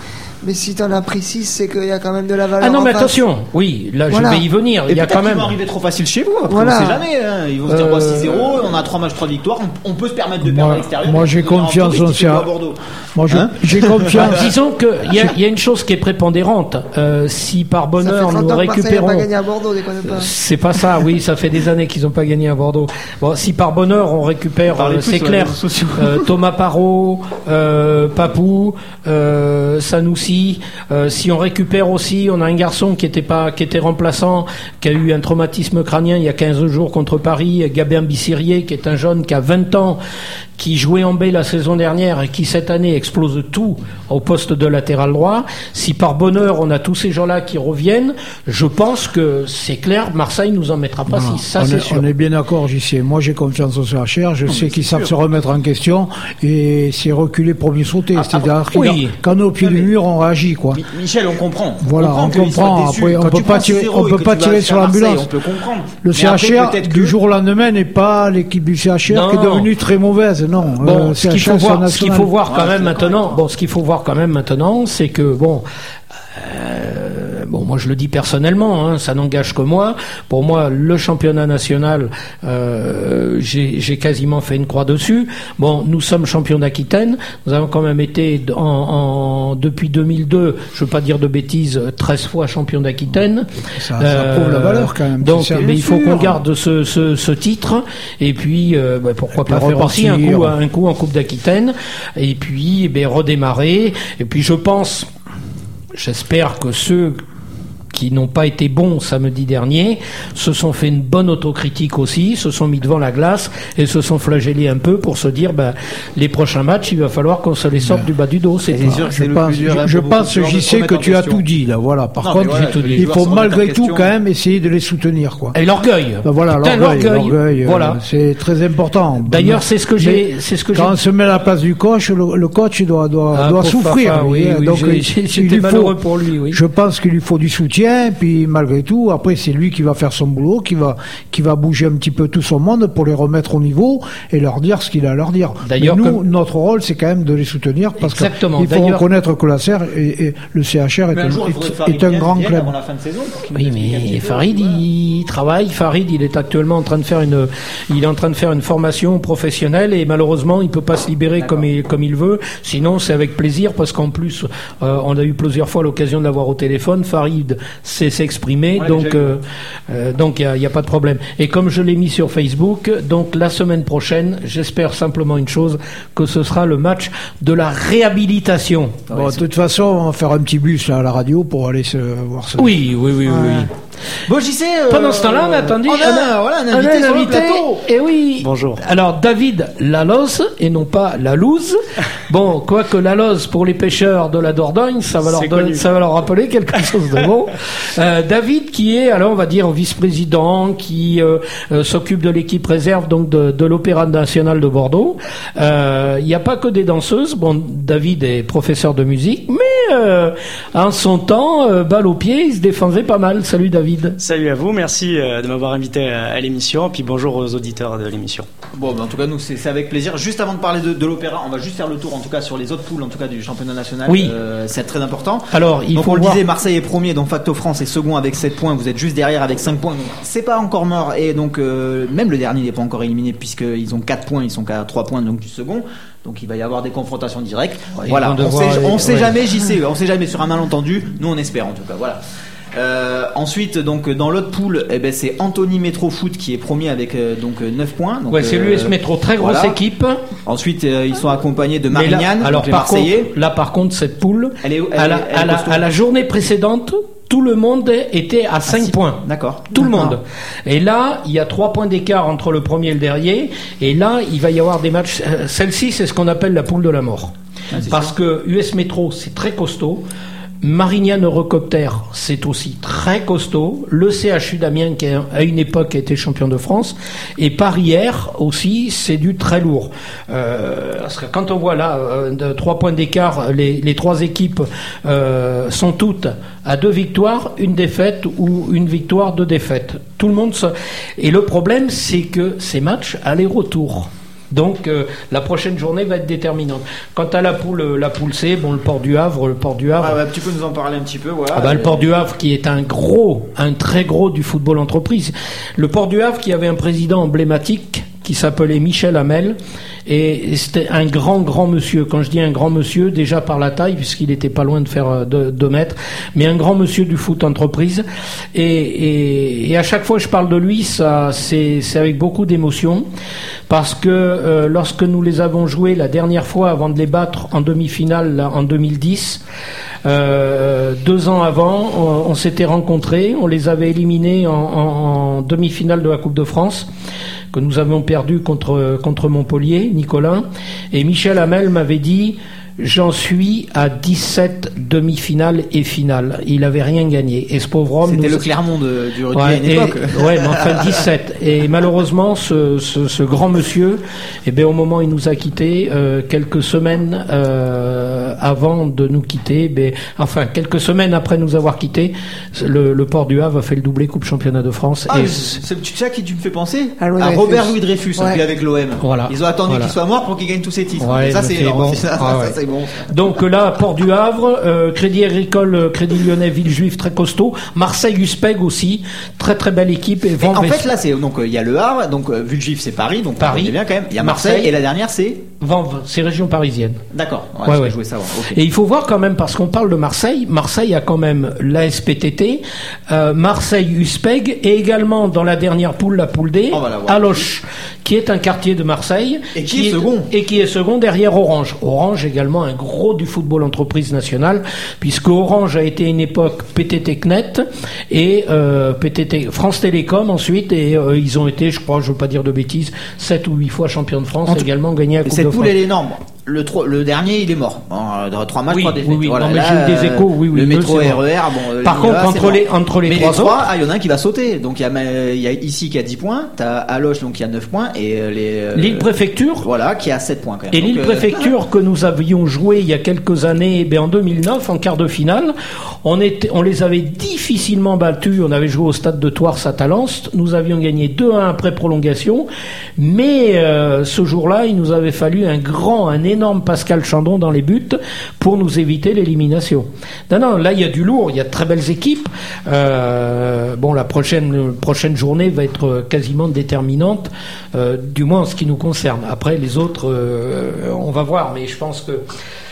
Mais si t'en as pris six, c'est qu'il y a quand même de la valeur. Ah non, en mais face. attention, oui, là Voilà. je vais y venir. Et Il y a peut-être quand qu'ils même. vont arriver trop facile chez vous. Après, Voilà. on sait jamais. Hein. Ils vont se dire Euh, bah, six zéro, on a trois matchs, trois victoires. On, on peut se permettre de Moi- perdre à l'extérieur. moi, mais j'ai on ira en confiance touriste, en il fait beau ça. à Bordeaux. Moi, je- Hein j'ai Bah, confiance. disons qu'il y, a- y a une chose qui est prépondérante. Euh, si par Ça fait bonheur trente nous ans que Marseille n'a récupérons. pas gagné à Bordeaux, déconne pas. C'est pas ça, oui, ça fait des années qu'ils n'ont pas gagné à Bordeaux. Bon, si par bonheur on récupère, Parlez euh, plus c'est sur les clair, réseaux sociaux. euh, Thomas Parot, euh, Papou, euh, Sanoussi, euh, si on récupère aussi, on a un garçon qui était pas, qui était remplaçant, qui a eu un traumatisme crânien il y a quinze jours contre Paris, Gabin Bissirier, qui est un jeune qui a vingt ans, qui jouait en B la saison dernière et qui cette année explose tout au poste de latéral droit. Si par bonheur on a tous ces gens-là qui reviennent, je pense que c'est clair, Marseille nous en mettra pas Voilà. six, ça on, c'est est, sûr. on est bien d'accord, J C. Moi, j'ai confiance au C H R. Je sais qu'ils savent se remettre en question et c'est reculer pour mieux sauter. Ah, C'est-à-dire ah, oui. que quand on est au pied Ouais, du mais- mur, on réagit, quoi. Mi- Michel, on comprend. Voilà, on que lui soit comprend. déçu. Après, on Quand peut tu pas prends tirer- six zéro on et peut que pas tu vas tirer sur faire Marseille, l'ambulance. On peut comprendre. Le Mais C après, H R peut-être du que- jour au lendemain n'est pas l'équipe du C H R Non. qui est devenue très mauvaise. Non. Bon, Euh, ce qu'il C H R, faut c'est voir, ce qu'il national. faut voir quand Ouais, je même suis d'accord maintenant, avec toi. bon, ce qu'il faut voir quand même maintenant, c'est que bon, euh, bon, moi je le dis personnellement, hein, ça n'engage que moi. Pour moi, le championnat national, euh, j'ai j'ai quasiment fait une croix dessus. Bon, nous sommes champions d'Aquitaine. Nous avons quand même été en, en depuis deux mille deux, je veux pas dire de bêtises, treize fois champions d'Aquitaine. Ça, ça prouve la valeur quand même. Donc, c'est ça. mais il faut Bien qu'on sûr. garde ce, ce, ce titre et puis euh, bah, pourquoi Et puis pas faire aussi un repartir. coup, un coup en Coupe d'Aquitaine et puis eh bien, redémarrer. Et puis je pense, j'espère que ceux qui n'ont pas été bons samedi dernier se sont fait une bonne autocritique aussi, se sont mis devant la glace et se sont flagellés un peu pour se dire ben, les prochains matchs il va falloir qu'on se les sorte du bas du dos. C'est C'est tout. sûr que Je c'est le pense, plus dur, hein, je, je pour beaucoup de pense, joueurs de J se C, que remettre en tu as question. tout dit là. Voilà. Par Non, mais contre, voilà, j'ai tout les dit. il joueurs faut se remettent en malgré tout question. quand même essayer de les soutenir, quoi. Et l'orgueil. Ben voilà, Putain, l'orgueil, l'orgueil. l'orgueil, euh, Voilà. c'est très important. D'ailleurs, c'est ce que j'ai, Mais c'est ce que j'ai. Quand on se met à la place du coach, le, le coach il doit, doit, Ah, doit pauvre souffrir. papa, oui, hein. oui, Donc, j'ai- il- j'ai- il j'étais lui malheureux faut- pour lui, oui. Je pense qu'il lui faut du soutien, puis malgré tout, après c'est lui qui va faire son boulot, qui va, qui va bouger un petit peu tout son monde pour les remettre au niveau et leur dire ce qu'il a à leur dire. D'ailleurs, Mais nous, comme- notre rôle, c'est quand même de les soutenir parce Exactement. qu'il faut D'ailleurs- reconnaître que la S E R et, et le C H R est Mais un un, jour, il faudrait est- Farid est un vienne- grand vienne club. avant la fin de saison pour qu'il nous Oui, explique un petit mais peu. Farid, il travaille. Farid, il est actuellement en train de faire une, il est en train de faire une formation professionnelle et malheureusement, il peut pas se libérer comme il, comme il veut. Sinon, c'est avec plaisir parce qu'en plus, euh, on a eu plusieurs fois l'occasion de l'avoir au téléphone. Farid sait s'exprimer, Ouais, donc, déjà eu. euh, euh, donc il y a, il y a pas de problème. Et comme je l'ai mis sur Facebook, donc la semaine prochaine, j'espère simplement une chose, que ce sera le match de la réhabilitation. Bon, de toute façon, on va faire un petit bus là, à la radio pour aller se voir ça. Oui, oui, oui, oui. oui. Bon, j'y sais. euh, Pendant ce temps-là, on a attendu. On a, voilà, un on a invité sur le invité. plateau. Et oui. Bonjour. Alors, David Laloz, et non pas Lalouz. Bon, quoique Laloz, pour les pêcheurs de la Dordogne, ça va leur, C'est donner- connu. ça va leur rappeler quelque chose de bon. Euh, David, qui est, alors, on va dire, vice-président, qui euh, euh, s'occupe de l'équipe réserve, donc de, de l'Opéra national de Bordeaux. Euh, Il n'y a pas que des danseuses. Bon, David est professeur de musique, mais euh, en son temps, euh, balle au pied, il se défendait pas mal. Salut David. Salut à vous, merci euh, de m'avoir invité à, à l'émission, puis bonjour aux auditeurs de l'émission. Bon, ben, en tout cas, nous, c'est c'est avec plaisir. Juste avant de parler de, de l'opéra, on va juste faire le tour, en tout cas, sur les autres poules, en tout cas, du championnat national. Oui. Euh, c'est très important. Alors, il donc, faut on le voir- disait, Marseille est premier, donc Facto France est second avec sept points. Vous êtes juste derrière avec cinq points. Donc, c'est pas encore mort. Et donc, euh, même le dernier n'est pas encore éliminé, puisqu'ils ont quatre points, ils sont qu'à trois points donc, du second. Donc, il va y avoir des confrontations directes. Ouais, ils voilà. vont On devoir- sait, on sait ouais. jamais, j'y sais. On sait jamais sur un malentendu. Nous, on espère, en tout cas. Voilà. Euh, ensuite, donc dans l'autre poule, eh ben, c'est Anthony Métro Foot qui est premier avec euh, donc neuf points. Donc, Ouais, c'est euh, l'U S Métro, très grosse voilà. équipe. Ensuite, euh, ils sont accompagnés de Mais là- Marignane, alors donc les par Marseillais. contre, là par contre, cette poule, Elle est, elle à, la, est- elle est à la- costaud. à la journée précédente, tout le monde était à cinq six- points. D'accord. Tout le D'accord. monde. Et là, il y a trois points d'écart entre le premier et le dernier. Et là, il va y avoir des matchs. euh, Celle-ci, c'est ce qu'on appelle la poule de la mort. Ah, c'est Parce que U S Métro, c'est très costaud. Marignane Eurocopter, c'est aussi très costaud. Le C H U d'Amiens, qui a- à une époque a été champion de France. Et Paris-Air aussi, c'est du très lourd. Euh, parce que quand on voit là, euh, de trois points d'écart, les, les trois équipes euh, sont toutes à deux victoires, une défaite ou une victoire, deux défaites. Tout le monde se... Et le problème, c'est que ces matchs aller-retour. Donc euh, la prochaine journée va être déterminante. Quant à la poule, la poule C, bon, le Port du Havre, le Port du Havre. Ah, bah, tu peux nous en parler un petit peu, voilà. Ah bah, le Port du Havre qui est un gros, un très gros du football entreprise. Le Port du Havre qui avait un président emblématique qui s'appelait Michel Hamel, et c'était un grand grand monsieur. Quand je dis un grand monsieur, déjà par la taille, puisqu'il était pas loin de faire deux mètres, mais un grand monsieur du foot entreprise. Et, et, et à chaque fois que je parle de lui, ça c'est c'est avec beaucoup d'émotion, parce que euh, lorsque nous les avons joués la dernière fois avant de les battre en demi-finale là, en deux mille dix. Euh, deux ans avant, on, on s'était rencontrés, on les avait éliminés en, en, en demi-finale de la Coupe de France, que nous avions perdu contre contre Montpellier, Nicolas, et Michel Hamel m'avait dit: j'en suis à dix-sept demi-finales et finales. Il avait rien gagné. Et ce pauvre homme... C'était nous... le Clermont de, du rugby ouais, à une et, époque. Ouais, mais enfin dix-sept. Et malheureusement, ce, ce, ce grand monsieur, eh bien, au moment où il nous a quittés, euh, quelques semaines euh, avant de nous quitter, ben, enfin, quelques semaines après nous avoir quittés, le, le Port du Havre a fait le doublé Coupe Championnat de France. Ah, et c'est tu sais à qui tu me fais penser? À, à Robert Louis Dreyfus, ouais. avec l'O M. Voilà. Ils ont attendu Voilà. qu'il soit mort pour qu'il gagne tous ses titres. Ouais, ça, c'est énorme. bon. Ça, ah, ça, ouais. c'est bon. Donc là, Port du Havre, euh, Crédit Agricole, Crédit Lyonnais, Villejuif, très costaud. Marseille, Uspeg aussi, très très belle équipe. Et Et en fait, là, c'est donc il euh, y a le Havre, donc euh, Villejuif, c'est Paris, donc Paris, on est bien quand même. Il y a Marseille, Marseille, et la dernière, c'est Vanves, c'est région parisienne. d'accord. Ouais, Ouais, je ouais. voulais savoir. Okay. Et il faut voir quand même, parce qu'on parle de Marseille, Marseille a quand même l'A S P T T, euh, Marseille Uspeg, et également dans la dernière poule, la poule D, On va la voir. Aloche, qui est un quartier de Marseille. Et qui est second. Et qui est second derrière Orange. Orange également un gros du football entreprise nationale, puisque Orange a été une époque P T T C N E T et euh, P T T France Télécom ensuite, et euh, ils ont été, je crois, je veux pas dire de bêtises, sept ou huit fois champions de France, En tout- également gagné la Et Coupe cette de poule, France. elle est énorme. Le, tro- le dernier, il est mort. En, dans trois matchs, Oui, trois défaites. oui, oui. Voilà, Non, mais là, j'ai eu des échos, oui, oui, Le eux, métro c'est R mort. E R, bon. Par euh, contre, là, c'est entre mort. les- entre les Mais trois les trois, autres- ah, il y en a un qui va sauter. Donc, il y a, ma- il y a ici qui a dix points. T'as Aloche, donc, qui a neuf points. Et euh, les, euh, L'île préfecture. voilà, qui a sept points quand même. Et Donc, l'île euh, préfecture que nous avions joué il y a quelques années, eh bien en deux mille neuf, en quart de finale, on, était, on les avait difficilement battus. On avait joué au stade de Thouars à Talence. Nous avions gagné deux à un après prolongation. Mais euh, ce jour-là, il nous avait fallu un grand, un énorme Pascal Chandon dans les buts pour nous éviter l'élimination. Non, non, là il y a du lourd, il y a de très belles équipes. Euh, bon, la prochaine, prochaine journée va être quasiment déterminante, euh, du moins en ce qui nous concerne. Après, les autres, euh, on va voir, mais je pense que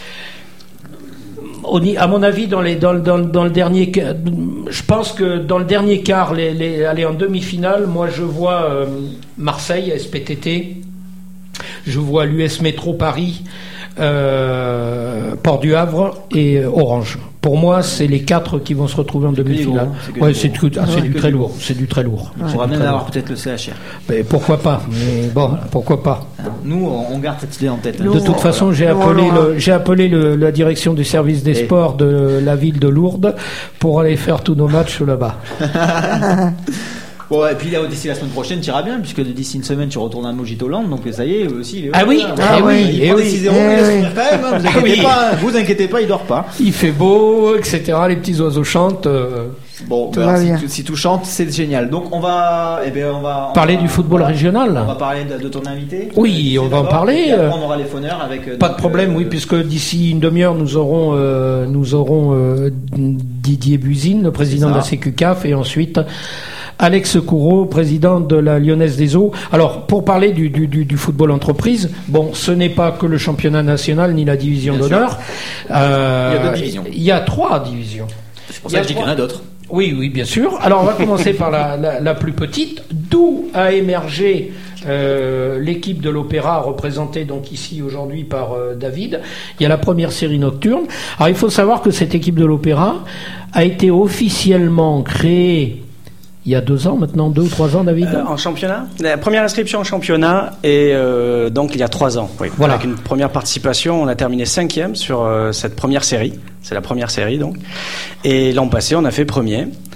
au ni- à mon avis, dans, les, dans, le- dans, le- dans le dernier, ca- je pense que dans le dernier quart, les, les, aller en demi-finale, moi je vois euh, Marseille, S P T T, je vois l'U S Métro Paris, euh, Port du Havre et euh, Orange. Pour moi, c'est les quatre qui vont se retrouver en que du demi-finale. lourd, c'est que Ouais, du c'est lourd. du, ah, c'est Ouais, du que très du lourd. C'est du très lourd. On C'est pourra du même très avoir lourd. peut-être le C H R. Mais pourquoi pas. Mais bon, pourquoi pas. Nous, on on garde cette idée en tête. là. De toute façon, j'ai Lourd, appelé, lourd, le, j'ai appelé le, la direction du service des Et- sports de la ville de Lourdes pour aller faire tous nos matchs là-bas. Bon, et puis là, d'ici la semaine prochaine, tu iras bien, puisque d'ici une semaine, tu retournes à Mojito Land, donc ça y est, eux aussi. Il est Ah oui, voilà. ah Voilà, oui, il eh prend des oui, six zéro, eh il laisse oui. finir quand même, hein, vous Ah inquiétez oui. pas, vous inquiétez pas, il dort pas. Il fait beau, et cetera. Les petits oiseaux chantent. euh, Bon, Tout ben, va si, bien. tout, si tout chante, c'est génial. Donc on va, eh bien, on va on Parler va- du football voilà. régional. On va parler de, de ton invité. Oui, Euh, on va en d'abord, parler, et puis après, euh, on aura les phoneurs avec. euh, Pas donc, de problème, euh, oui, puisque d'ici une demi-heure, nous aurons, euh, nous aurons euh, Didier Buzine, le président C'est de ça. la Sécu C A F, et ensuite Alex Courreau, président de la Lyonnaise des Eaux. Alors, pour parler du, du, du, du football entreprise, bon, ce n'est pas que le championnat national ni la division Bien sûr. d'honneur. Euh, Il y a d'autres divisions. Il y a trois divisions. C'est pour il y ça a que je dis qu'il y en a trois- d'autres. Oui, oui, bien sûr. Alors, on va commencer par la, la, la plus petite, d'où a émergé euh, l'équipe de l'Opéra, représentée donc ici aujourd'hui par euh, David. Il y a la première série nocturne. Alors, il faut savoir que cette équipe de l'Opéra a été officiellement créée il y a deux ans maintenant, deux ou trois ans, David. Euh, en championnat, la première inscription en championnat est euh, donc il y a trois ans. Oui. Voilà. Avec une première participation, on a terminé cinquième sur euh, cette première série. C'est la première série donc. Et l'an passé, on a fait premier.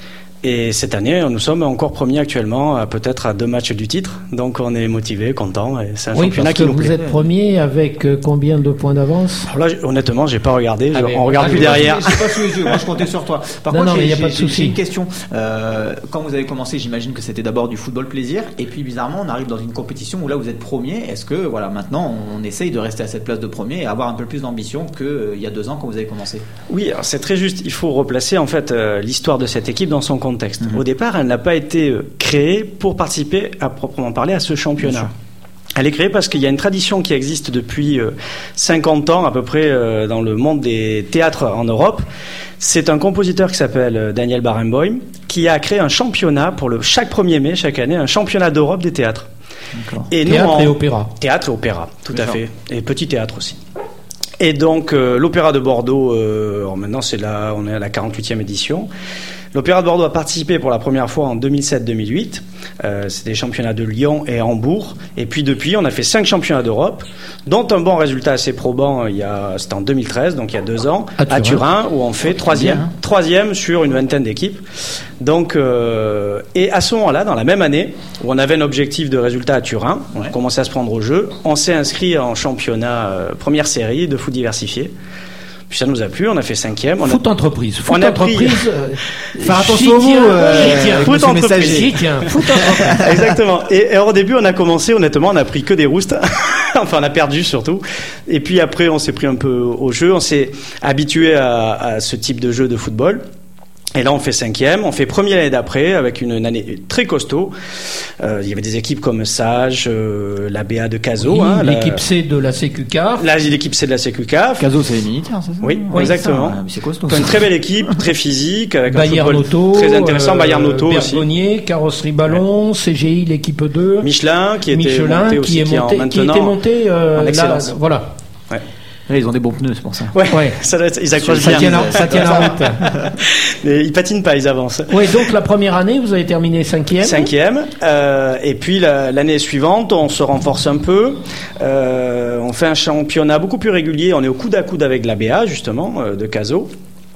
Et cette année, nous sommes encore premiers actuellement, à peut-être à deux matchs du titre. Donc on est motivé, content. Et c'est un oui, championnat parce qui que nous vous plaît. êtes premier avec euh, combien de points d'avance? Alors là, honnêtement, j'ai pas regardé. Ah, Je- mais- on regarde ah, plus mais derrière. J'ai pas sous les yeux, moi je comptais sur toi. Par Non, contre, non, mais j'ai- y a pas de j'ai- souci. j'ai une question. Euh, quand vous avez commencé, j'imagine que c'était d'abord du football plaisir, et puis bizarrement, on arrive dans une compétition où là vous êtes premier. Est-ce que voilà, maintenant on essaye de rester à cette place de premier et avoir un peu plus d'ambition qu'il euh, y a deux ans quand vous avez commencé? Oui, alors c'est très juste. Il faut replacer en fait euh, l'histoire de cette équipe dans son contexte. Mhm. Au départ, elle n'a pas été euh, créée pour participer à proprement parler à ce Bien championnat. sûr. Elle est créée parce qu'il y a une tradition qui existe depuis euh, cinquante ans à peu près euh, dans le monde des théâtres en Europe. C'est un compositeur qui s'appelle euh, Daniel Barenboim qui a créé un championnat pour le chaque premier mai chaque année, un championnat d'Europe des théâtres. D'accord. Et nous, Théâtre en- et opéra. Théâtre et opéra, tout à D'accord. fait. Et petit théâtre aussi. Et donc, euh, l'Opéra de Bordeaux, euh, alors maintenant, c'est là, on est à la quarante-huitième édition. L'Opéra de Bordeaux a participé pour la première fois en deux mille sept deux mille huit. Euh, c'était les championnats de Lyon et Hambourg. Et puis depuis, on a fait cinq championnats d'Europe, dont un bon résultat assez probant, euh, il y a, c'était en deux mille treize, donc il y a deux ans, À Turin. à Turin, où on fait troisième, bien, hein. troisième sur une vingtaine d'équipes. Donc, euh, et à ce moment-là, dans la même année, où on avait un objectif de résultat à Turin, on Ouais. commençait à se prendre au jeu, on s'est inscrit en championnat euh, première série de foot diversifié. Puis ça nous a plu, on a fait cinquième. On a- Foot entreprise. Foot On a pris- entreprise. euh, Faire attention j'y aux mots, tiens, euh, j'y tiens. Foot monsieur entreprise. Messager. J'y tiens. Foot entreprise. Exactement. Et, et alors, au début, on a commencé, honnêtement, on a pris que des roustes. Enfin, on a perdu surtout. Et puis après, on s'est pris un peu au jeu. On s'est habitué à, à ce type de jeu de football. Et là, on fait cinquième, on fait premier l'année d'après avec une, une année très costaud. Euh, il y avait des équipes comme Sage, euh, la B A de Cazaux, Oui, hein, la- l'équipe C de la C Q K. Là, l'équipe C de la C Q K. Caso, c'est les militaires, c'est ça? Oui, Ouais, exactement. ça, mais c'est costaud. Une très belle équipe, très physique, avec un Bayern football Auto, très intéressant. euh, Bayern Auto aussi. Bergonnier, Carrosserie Ballon, C G I l'équipe deux, Michelin, qui était Michelin monté qui aussi, est qui est en monté, qui maintenant était monté euh, en là, excellence. voilà. Là, ils ont des bons pneus, c'est pour ça. Ouais, Ouais. ça doit être- ils accrochent Ça bien. tient, la, ça tient la route. Mais ils patinent pas, ils avancent. Oui, donc la première année, vous avez terminé cinquième. Cinquième. Euh, et puis la- l'année suivante, on se renforce un peu. Euh, on fait un championnat beaucoup plus régulier. On est au coude à coude avec la B A, justement, euh, de Cazaux.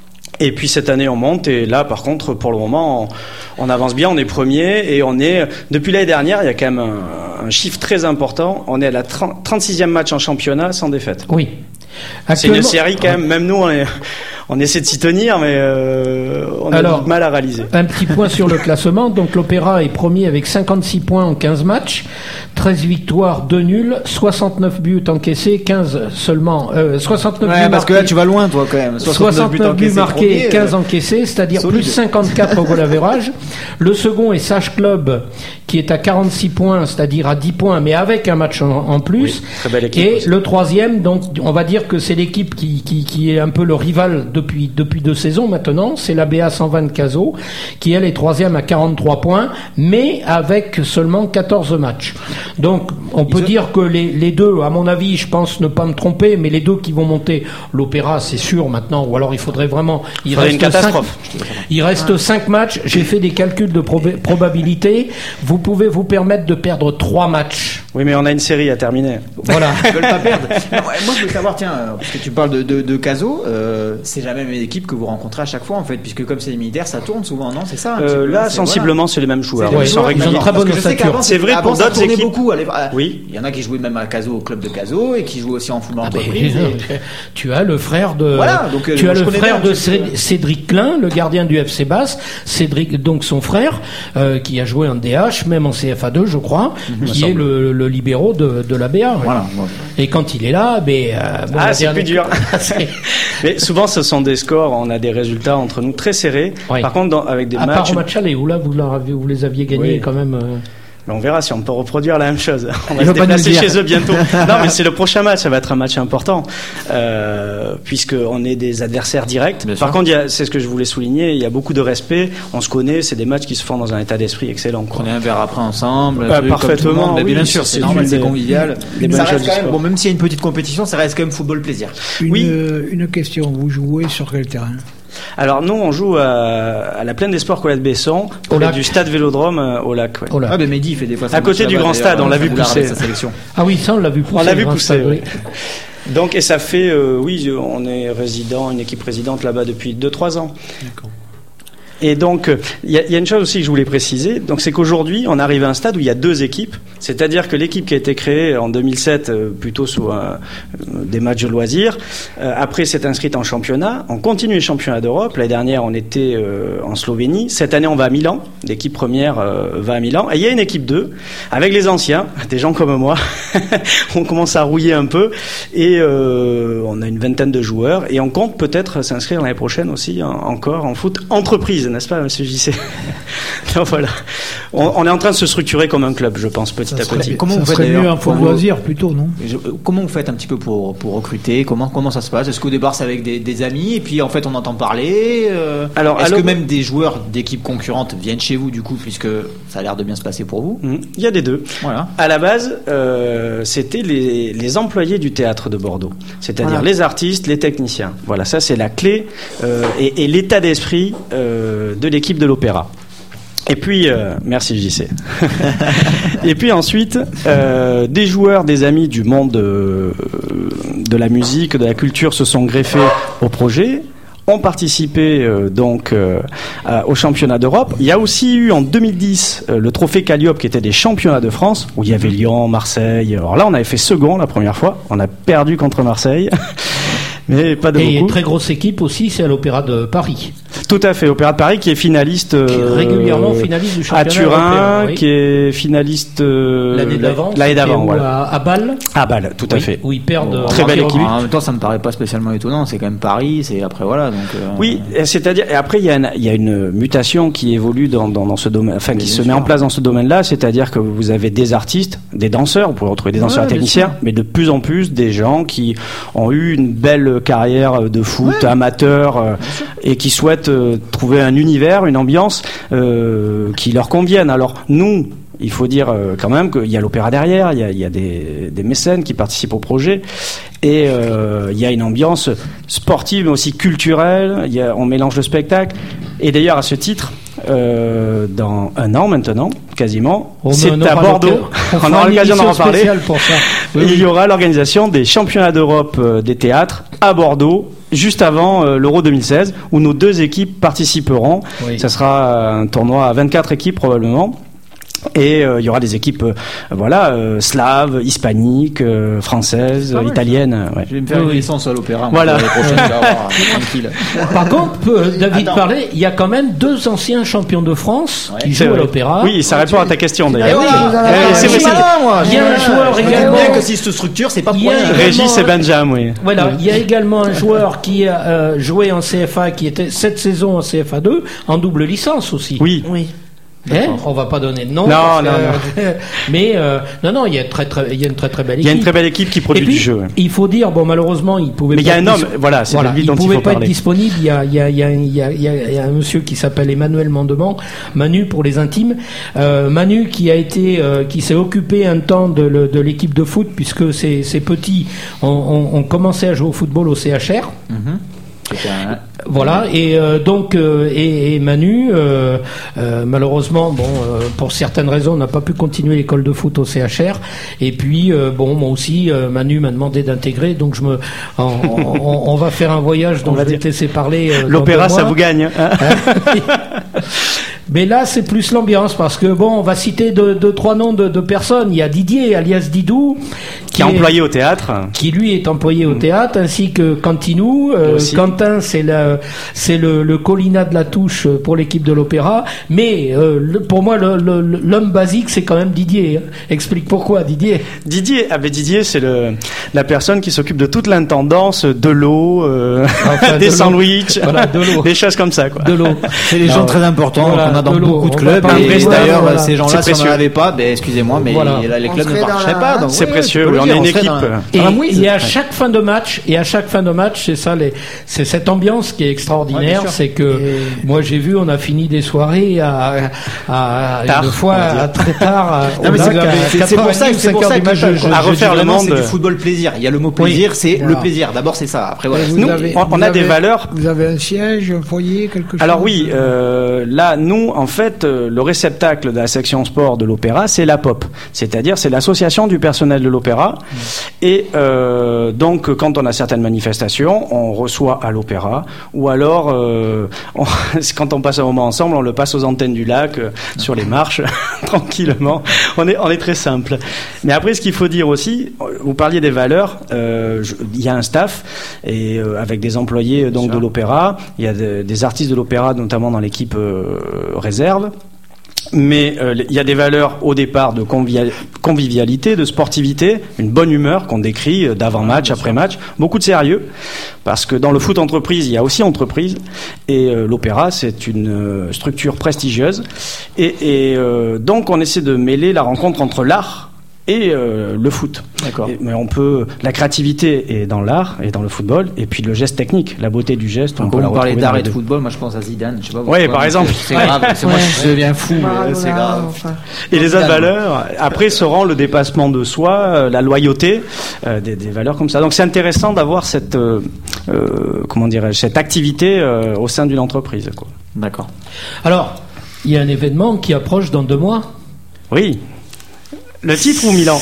Et puis cette année, on monte. Et là, par contre, pour le moment, on, on avance bien. On est premier. Et on est, depuis l'année dernière, il y a quand même un, un chiffre très important. On est à la trente, trente-sixième match en championnat sans défaite. Oui. C'est une Actuellement- série quand même. Même nous, on, est, on essaie de s'y tenir, mais euh, on a Alors, du mal à réaliser. Un petit point sur le classement. Donc l'Opéra est premier avec cinquante-six points en quinze matchs, treize victoires, deux nuls, soixante-neuf buts encaissés, quinze seulement. Euh, soixante-neuf Ouais, buts parce que là, marqués. tu vas loin, toi, quand même. soixante-neuf buts marqués, premier, quinze euh, encaissés, c'est-à-dire solide. plus cinquante-quatre au goal average. Le second est Sage Club, qui est à quarante-six points, c'est-à-dire à dix points, mais avec un match en, en plus. Oui, très belle équipe Et aussi. le troisième, donc, on va dire que c'est l'équipe qui, qui, qui est un peu le rival depuis, depuis deux saisons maintenant. C'est la B A cent vingt de Cazaux, qui elle est troisième à quarante-trois points, mais avec seulement quatorze matchs. Donc, on peut Ils ont- dire que les, les deux, à mon avis, je pense ne pas me tromper, mais les deux qui vont monter l'Opéra, c'est sûr maintenant, ou alors il faudrait vraiment... Il Faudrait une reste cinq- catastrophe. il reste cinq matchs, j'ai fait des calculs de proba- probabilité, vous pouvez vous permettre de perdre trois matchs. Oui, mais on a une série à terminer. Voilà. Ils veulent pas perdre. Non, ouais, moi, je voulais savoir, tiens, euh, parce que tu parles de, de, de Cazaux, euh, c'est jamais la même équipe que vous rencontrez à chaque fois, en fait, puisque comme c'est les militaires, ça tourne souvent, non? C'est ça? un petit Euh, peu, là, c'est- sensiblement, c'est les mêmes joueurs. C'est les Ouais, Ils mêmes sont joueurs, ils ont réguliers. une très Parce bonne que je sais ossature. qu'avant, C'est vrai avant, pour ça d'autres tournait équipes. beaucoup. allez, ah, Oui. Il y en a qui jouaient même à Cazaux, au club de Cazaux, et qui jouent aussi en football Ah ben, entreprise. et- tu as le frère de Voilà, donc, euh, tu as je le connais frère bien de un petit peu. Céd- Cédric Klein, le gardien du F C Basse, Cédric donc son frère euh, qui a joué en D H, même en C F A deux je crois, qui est le, le libéraux de, de la B A. ouais. Voilà. bon. Et quand il est là, ben euh, bon, Ah, la c'est dernière- plus dur. C'est- Mais souvent, ce sont des scores, on a des résultats entre nous très serrés. Oui. Par contre, dans- avec des à matchs, part au match aller où là vous, l'avez- vous les aviez gagnés Oui. quand même. euh, mais on verra si on peut reproduire la même chose. On va Il se va pas nous le déplacer dire. chez eux bientôt. Non, mais c'est le prochain match, ça va être un match important, euh, puisqu'on est des adversaires directs. Bien Par sûr. contre, il y a- c'est ce que je voulais souligner, il y a beaucoup de respect, on se connaît, c'est des matchs qui se font dans un état d'esprit excellent. Quoi. Prenez un verre après ensemble. Bah, truc comme tout le parfaitement, monde. Mais oui, bien sûr, c'est c'est normal, une c'est des- convivial. des Mais ça bonnes choses reste du quand même, sport. bon, même s'il y a une petite compétition, ça reste quand même football plaisir. Une, Oui. euh, une question, vous jouez sur quel terrain? Alors nous, on joue à, à la plaine des sports Colette-Besson, Au près lac. du stade Vélodrome euh, au lac. Ouais. oh là. Ah, ben Mehdi, il fait des fois ça. À côté du grand stade, on l'a vu pousser. Sa sélection. Ah oui, ça on l'a vu pousser. On l'a vu le grand pousser, stade, oui. oui. Donc, et ça fait, euh, oui, on est résident, une équipe résidente là-bas depuis deux trois ans. Et donc, il y, y a une chose aussi que je voulais préciser. Donc, c'est qu'aujourd'hui, on arrive à un stade où il y a deux équipes. C'est-à-dire que l'équipe qui a été créée en deux mille sept, euh, plutôt sous un, des matchs de loisirs, euh, après s'est inscrite en championnat. On continue les championnats d'Europe. L'année dernière, on était euh, en Slovénie. Cette année, on va à Milan. L'équipe première euh, va à Milan. Et il y a une équipe deux avec les anciens, des gens comme moi. On commence à rouiller un peu et euh, on a une vingtaine de joueurs et on compte peut-être s'inscrire l'année prochaine aussi en, encore en foot entreprise, n'est-ce pas, monsieur J C? Donc voilà, on, on est en train de se structurer comme un club, je pense, petit ça à serait, petit. Comment ça vous faites serait mieux d'ailleurs un foot pour- loisir plutôt, non? Je- Comment vous faites un petit peu pour, pour recruter? Comment, comment ça se passe? Est-ce qu'au départ c'est avec des, des amis et puis en fait on entend parler euh, Alors, est-ce alors- que même des joueurs d'équipes concurrentes viennent chez vous du coup, puisque ça a l'air de bien se passer pour vous? Mmh. Il y a des deux. Voilà. À la base, euh, c'était les, les employés du théâtre de Bordeaux, c'est-à-dire Voilà. les artistes, les techniciens. Voilà, ça c'est la clé euh, et, et l'état d'esprit euh, de l'équipe de l'Opéra. Et puis, euh, merci J C. Et puis ensuite, euh, des joueurs, des amis du monde euh, de la musique, de la culture se sont greffés au projet, ont participé euh, donc euh, à- au championnat d'Europe. Il y a aussi eu en deux mille dix euh, le trophée Calliope qui était des championnats de France où il y avait Lyon, Marseille. Alors là, on avait fait second la première fois. On a perdu contre Marseille. Mais pas de Et beaucoup. très grosse équipe aussi, c'est à l'Opéra de Paris. Tout à fait, Opéra de Paris qui est finaliste Qui est euh, régulièrement finaliste du à championnat Turin, européen, oui. qui est finaliste euh, L'année d'avant, L'année c'était d'avant, où, voilà. à, à Bâle. À Bâle, tout à Oui, fait. où ils perdent. Bon, euh, très belle en équipe. En même temps, ça me paraît pas spécialement étonnant. C'est quand même Paris. C'est après voilà. Donc euh, Oui, et c'est-à-dire et après il y a une, il y a une mutation qui évolue dans, dans, dans ce domaine, enfin qui Bien se sûr. met en place dans ce domaine-là, c'est-à-dire que vous avez des artistes, des danseurs, vous pouvez retrouver des danseurs Ouais, et techniciens, mais de plus en plus des gens qui ont eu une belle carrière de foot amateur euh, et qui souhaitent euh, trouver un univers, une ambiance euh, qui leur convienne. Alors nous, il faut dire euh, quand même qu'il y a l'opéra derrière, il y a, il y a des, des mécènes qui participent au projet, et euh, il y a une ambiance sportive mais aussi culturelle. Il y a, on mélange le spectacle. Et d'ailleurs, à ce titre, euh, dans un an maintenant, quasiment, On c'est en à aura Bordeaux. l'occasion- on On fera aura une l'occasion d'en émission reparler. spéciale pour ça. Oui, Il oui. y aura l'organisation des championnats d'Europe euh, des théâtres à Bordeaux, juste avant euh, l'Euro deux mille seize, où nos deux équipes participeront. Oui. Ça sera un tournoi à vingt-quatre équipes probablement. Et euh, il y aura des équipes, euh, voilà, euh, slaves, hispaniques, euh, françaises, pas mal, italiennes. Ouais. je vais me faire Oui, une oui. licence à l'opéra. Voilà. L'année prochaine, tu vas voir, tranquille. Par contre, euh, David Attends. parlait, il y a quand même deux anciens champions de France Ouais. qui C'est jouent à vrai. l'Opéra. Oui, ça répond à ta question d'ailleurs. Eh oui. Vous en avez Eh, parlé. c'est vrai, Je suis c'est- là, moi. Il y a un joueur Je également. bien que si cette structure, c'est pas pour Il y a rien. également- Régis et Benjam, oui. Voilà, il y a également un joueur qui a euh, joué en C F A, qui était cette saison en C F A deux, en double licence aussi. Oui. Oui. Hein, on va pas donner de nom. Non, parce non, que- Mais euh, non, non, il y a très, très, il y a une très très belle Il équipe. y a une très belle équipe qui Et produit puis, du jeu. ouais. il faut dire, bon, malheureusement, il pouvait. Mais il pas y a un être homme, dis- voilà, c'est Voilà, lui il dont il pouvait faut pas être parler. disponible. Il y a, il y a, il y a, il y a, il y a- il y a un monsieur qui s'appelle Emmanuel Mandement, Manu pour les intimes. Euh, Manu qui a été, euh, qui s'est occupé un temps de, le- de l'équipe de foot puisque ces, ces petits ont, ont, ont commencé à jouer au football au C H R. C'était un- Voilà, et euh, donc euh, et, et Manu, euh, euh, malheureusement, bon, euh, pour certaines raisons, n'a pas pu continuer l'école de foot au C H R. Et puis, euh, bon, moi aussi, euh, Manu m'a demandé d'intégrer, donc je me, on, on- on va faire un voyage dont On va je vais dire. te laisser parler. euh, dans L'opéra, deux ça mois. vous gagne. hein. Mais là, c'est plus l'ambiance parce que bon, on va citer deux, deux trois noms de, de personnes. Il y a Didier, alias Didou, Qui est employé au théâtre. qui lui est employé au théâtre, ainsi que Cantinou. Euh, Aussi. Quentin, c'est le, c'est le, le Colina de la touche pour l'équipe de l'opéra. Mais euh, le- pour moi, le- le- l'homme basique, c'est quand même Didier. hein. Explique pourquoi, Didier. Didier, ah ben Didier, c'est le la personne qui s'occupe de toute l'intendance, de l'eau, euh, Enfin, des de l'eau. sandwichs, Voilà, de l'eau. des choses comme ça, quoi. De l'eau. C'est des gens très importants Voilà, qu'on a dans de l'eau. beaucoup de On va clubs. parler Et des d'ailleurs, voilà. ces gens-là, C'est si on n'en précieux. avait pas, ben, excusez-moi, mais Voilà. là, les On clubs ne serait dans marcheraient la- pas. donc, C'est ouais, précieux, tu peux oui, le on dire, est une serait équipe. dans la- Et, dans la mouise. et à chaque fin de match, et à chaque fin de match, c'est ça, les, c'est cette ambiance qui est Ouais, extraordinaire. bien sûr. C'est que moi j'ai vu, on a fini des soirées à, à Tard, une fois on va dire. à très tard. à- Non, mais au c'est- lac, à c'est- c'est pour ça, quatre heures trente, c'est pour cinq ça heures que du je, matin, je, quoi. À je dis refaire le vraiment, monde. c'est du football plaisir. Il y a le mot plaisir, c'est Voilà. le plaisir. D'abord, c'est ça. Après, voilà. Et vous Nous, avez- on- on vous a des avez- valeurs. Vous avez un siège, un foyer, quelque chose? Alors oui, euh, là, nous, nous, en fait, euh, le réceptacle de la section sport de l'Opéra, c'est l'A P O P, c'est-à-dire c'est l'association du personnel de l'Opéra. Mmh. Et euh, donc, quand on a certaines manifestations, on reçoit à l'Opéra, ou alors, euh, on, quand on passe un moment ensemble, on le passe aux antennes du lac, euh, sur les marches, tranquillement. On est, on est très simple. Mais après, ce qu'il faut dire aussi, vous parliez des valeurs. Euh, je, il y a un staff et euh, avec des employés donc de l'Opéra. Il y a de, des artistes de l'Opéra, notamment dans l'équipe euh, réserve. Mais euh, il y a des valeurs au départ de convia- convivialité, de sportivité, une bonne humeur qu'on décrit d'avant-match, après-match, beaucoup de sérieux, parce que dans le foot entreprise, il y a aussi entreprise, et euh, l'Opéra, c'est une euh, structure prestigieuse, et, et euh, donc on essaie de mêler la rencontre entre l'art et euh, le foot. D'accord. Et, mais on peut, la créativité est dans l'art et dans le football, et puis le geste technique, la beauté du geste. On peut vous parler d'art et de football, moi je pense à Zidane, je sais pas. Oui, par exemple. C'est grave, c'est moi je deviens fou, mais c'est grave. Enfin. Et les autres valeurs, après seront le dépassement de soi, euh, la loyauté, euh, des, des valeurs comme ça. Donc c'est intéressant d'avoir cette, euh, euh, comment dirais-je, cette activité euh, au sein d'une entreprise, quoi. D'accord. Alors, il y a un événement qui approche dans deux mois. Oui. Le titre ou Milan?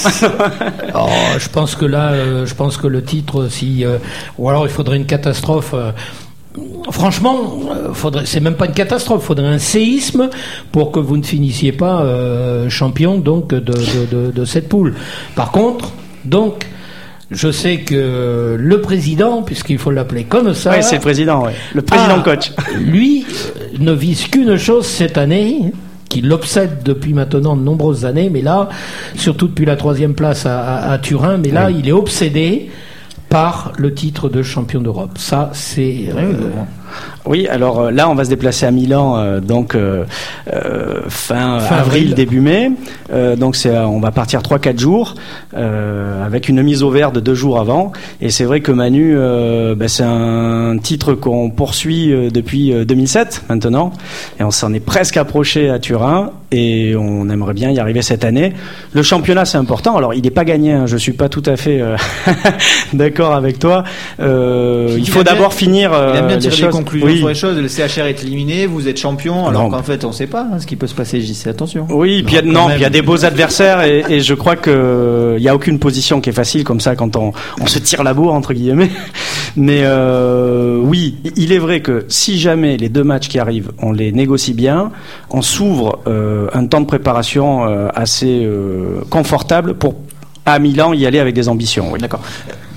Oh, je pense que là, euh, je pense que le titre, si, euh, ou alors il faudrait une catastrophe. Euh, franchement, euh, faudrait, c'est même pas une catastrophe. Faudrait un séisme pour que vous ne finissiez pas euh, champion donc de, de, de, de cette poule. Par contre, donc. Je sais que le président, puisqu'il faut l'appeler comme ça... Oui, c'est le président, ouais. Le président ah, coach. Lui euh, ne vise qu'une chose cette année, qui l'obsède depuis maintenant de nombreuses années, mais là, surtout depuis la troisième place à, à, à Turin, mais là, oui. Il est obsédé par le titre de champion d'Europe. Ça, c'est... Euh, Oui, alors euh, là, on va se déplacer à Milan, euh, donc euh, euh, fin, fin avril, avril, début mai. Euh, donc c'est, on va partir trois quatre jours euh, avec une mise au vert de deux jours avant. Et c'est vrai que Manu, euh, ben, c'est un titre qu'on poursuit euh, depuis euh, deux mille sept maintenant, et on s'en est presque approché à Turin. Et on aimerait bien y arriver cette année. Le championnat, c'est important. Alors, il n'est pas gagné. Hein, je suis pas tout à fait euh, d'accord avec toi. Euh, il faut d'abord bien, finir. Euh, il aime bien tirer les des choses. conclusions Oui. sur les choses. Le C H R est éliminé. Vous êtes champion. Alors non. Qu'en fait, on ne sait pas hein, ce qui peut se passer. J'y sais attention. Oui. Puis non. Il y a des beaux adversaires et, et je crois que il y a aucune position qui est facile comme ça quand on, on se tire la bourre entre guillemets. Mais euh, oui, il est vrai que si jamais les deux matchs qui arrivent, on les négocie bien, on s'ouvre. Euh, un temps de préparation euh, assez euh, confortable pour à Milan y aller avec des ambitions. Oui. D'accord.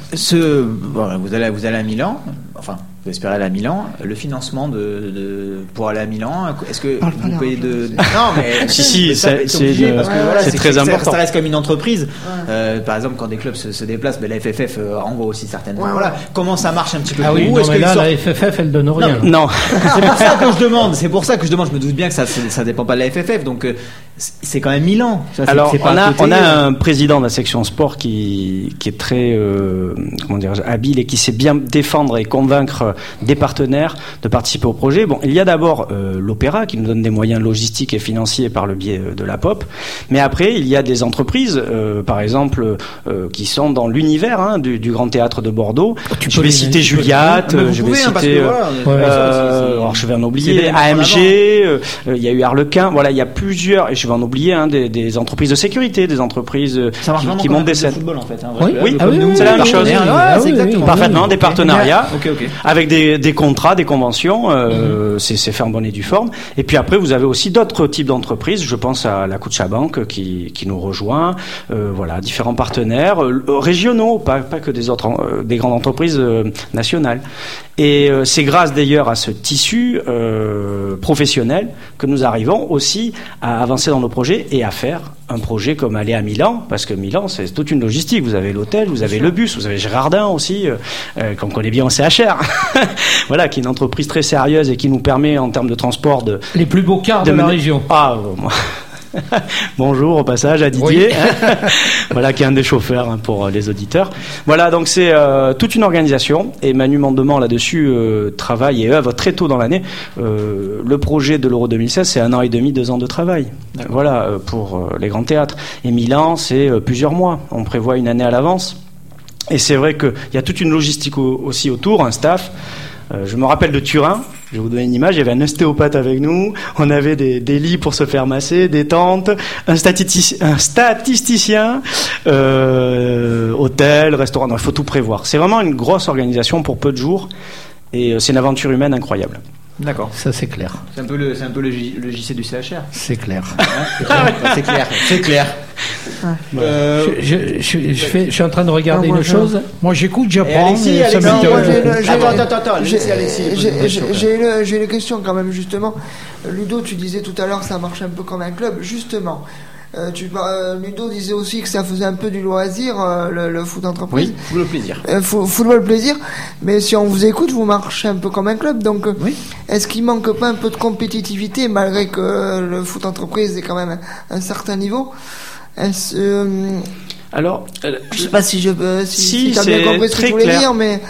Ce, bon, vous allez vous allez à Milan, enfin vous espérez aller à Milan. Le financement de, de pour aller à Milan, est-ce que Parle vous payez de, de non mais si si c'est, c'est, c'est, parce que, ouais, voilà, c'est, c'est très ça, important. Ça reste comme une entreprise. Ouais. Euh, par exemple quand des clubs se, se déplacent, ben, la F F F euh, envoie aussi certaines. Ouais, voilà. Comment ça marche un petit peu ah pour oui, vous? non, Est-ce mais que là sortent... la F F F elle donne rien. Non. non. C'est pour ça que je demande. C'est pour ça que je demande. Je me doute bien que ça ça dépend pas de la F F F. Donc euh, c'est quand même Milan. Ça, c'est, Alors c'est pas on a côté, on a euh... un président de la section sport qui qui est très euh, comment dire habile et qui sait bien défendre et convaincre des partenaires de participer au projet. Bon, il y a d'abord euh, l'Opéra qui nous donne des moyens logistiques et financiers par le biais de la P O P, mais après il y a des entreprises, euh, par exemple, euh, qui sont dans l'univers hein, du, du Grand Théâtre de Bordeaux. Tu je vais les, citer Juliette, les... je vais citer, hein, que, voilà, euh, euh, alors je vais en oublier, A M G, euh, il y a eu Harlequin, voilà, il y a plusieurs, et je vais en oublier, hein, des, des entreprises de sécurité, des entreprises ça marche qui, qui montent des scènes. Football, en fait, hein, oui, oui, ah, oui, oui, c'est la même chose. Ah, oui, c'est exactement. Parfaitement, des partenariats, okay, okay. avec des, des contrats, des conventions. Euh, mm-hmm. c'est, c'est faire en bonne et due forme. Et puis après, vous avez aussi d'autres types d'entreprises. Je pense à la Scotiabank qui, qui nous rejoint. Euh, voilà, différents partenaires euh, régionaux, pas, pas que des autres, euh, des grandes entreprises euh, nationales. Et euh, c'est grâce d'ailleurs à ce tissu euh, professionnel que nous arrivons aussi à avancer dans nos projets et à faire un projet comme aller à Milan, parce que Milan c'est toute une logistique. Vous avez l'hôtel, vous avez le bus, vous avez Gérardin aussi, euh, qu'on connaît bien au C H R. Voilà, qui est une entreprise très sérieuse et qui nous permet en termes de transport de les plus beaux cars de, de la mener... région. Ah, bon. Bonjour au passage à Didier, oui. Voilà, qui est un des chauffeurs hein, pour les auditeurs. Voilà, donc c'est euh, toute une organisation et Manu Mandement là-dessus euh, travaille et œuvre très tôt dans l'année. Euh, le projet de l'Euro deux mille seize, c'est un an et demi, deux ans de travail. D'accord. Voilà, euh, pour euh, les grands théâtres. Et Milan, c'est euh, plusieurs mois. On prévoit une année à l'avance. Et c'est vrai qu'il y a toute une logistique au, aussi autour, un staff. Euh, je me rappelle de Turin. Je vais vous donner une image. Il y avait un ostéopathe avec nous. On avait des, des lits pour se faire masser, des tentes, un, statisti- un statisticien, euh, hôtel, restaurant. Non, il faut tout prévoir. C'est vraiment une grosse organisation pour peu de jours. Et euh, c'est une aventure humaine incroyable. D'accord. Ça, c'est clair. C'est un peu le, c'est un peu le, J, le J C du C H R. C'est clair. Hein, c'est, clair. c'est clair. C'est clair. Ouais. Euh, je, je, je, je, fais, je suis en train de regarder non, moi, une je, chose. Moi, j'écoute, j'apprends. Alexis, et ça Alexis, m'intéresse moi, beaucoup. j'ai- j'ai- Attends, attends, attends. J'ai laissez Alexis poser j'ai- une question, j'ai- quand j'ai une, j'ai une question quand même, justement. Ludo, tu disais tout à l'heure ça marche un peu comme un club. Justement, euh, tu, euh, Ludo disait aussi que ça faisait un peu du loisir, euh, le, le foot entreprise. Oui, pour le plaisir. Euh, fo- football plaisir, mais si on vous écoute, vous marchez un peu comme un club. Donc, euh, Oui. est-ce qu'il manque pas un peu de compétitivité, malgré que euh, le foot entreprise est quand même un, un certain niveau? Est-ce, euh, Alors, euh, je sais pas si je euh, si, Si, si t'as bien c'est compris ce que très je voulais clair. dire, mais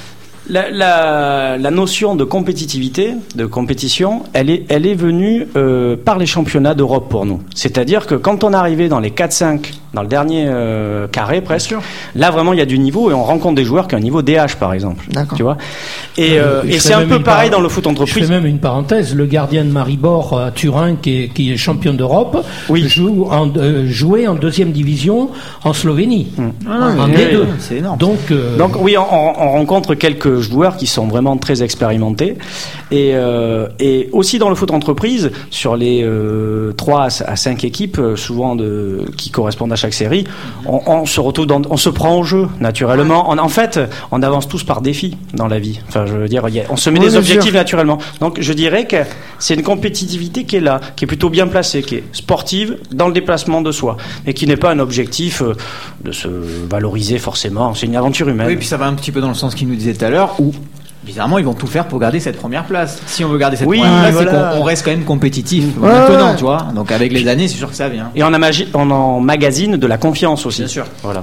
La, la, la notion de compétitivité, de compétition, elle est, elle est venue euh, par les championnats d'Europe pour nous. C'est-à-dire que quand on arrivait dans les quatre cinq, dans le dernier euh, carré presque, là vraiment il y a du niveau et on rencontre des joueurs qui ont un niveau D H par exemple. D'accord. Tu vois. Et, euh, Je et fais c'est un même peu une pareil par- dans le foot Je entreprise. fais même une parenthèse. Le gardien de Maribor à Turin, qui est, qui est champion d'Europe, Oui. joue en, euh, jouait en deuxième division en Slovénie. Ah, en mais D oui, deux. c'est énorme. Donc, euh, Donc oui, on, on rencontre quelques joueurs qui sont vraiment très expérimentés et, euh, et aussi dans le foot entreprise, sur les euh, trois à cinq équipes, euh, souvent de, qui correspondent à chaque série, on, on se retrouve dans, on se prend au jeu naturellement. On, en fait, on avance tous par défi dans la vie. Enfin, je veux dire, il y a- on se met Oui, des bien objectifs sûr. naturellement. Donc, je dirais que c'est une compétitivité qui est là, qui est plutôt bien placée, qui est sportive dans le déplacement de soi, et qui n'est pas un objectif euh, de se valoriser forcément. C'est une aventure humaine. Oui, puis ça va un petit peu dans le sens qu'il nous disait tout à l'heure, où bizarrement ils vont tout faire pour garder cette première place. Si on veut garder cette Oui, première place, voilà. c'est qu'on on reste quand même compétitif Ouais, maintenant, ouais. tu vois. Donc avec les années, c'est sûr que ça vient. Et on, a magi- on emmagasine de la confiance aussi. Bien sûr. Voilà.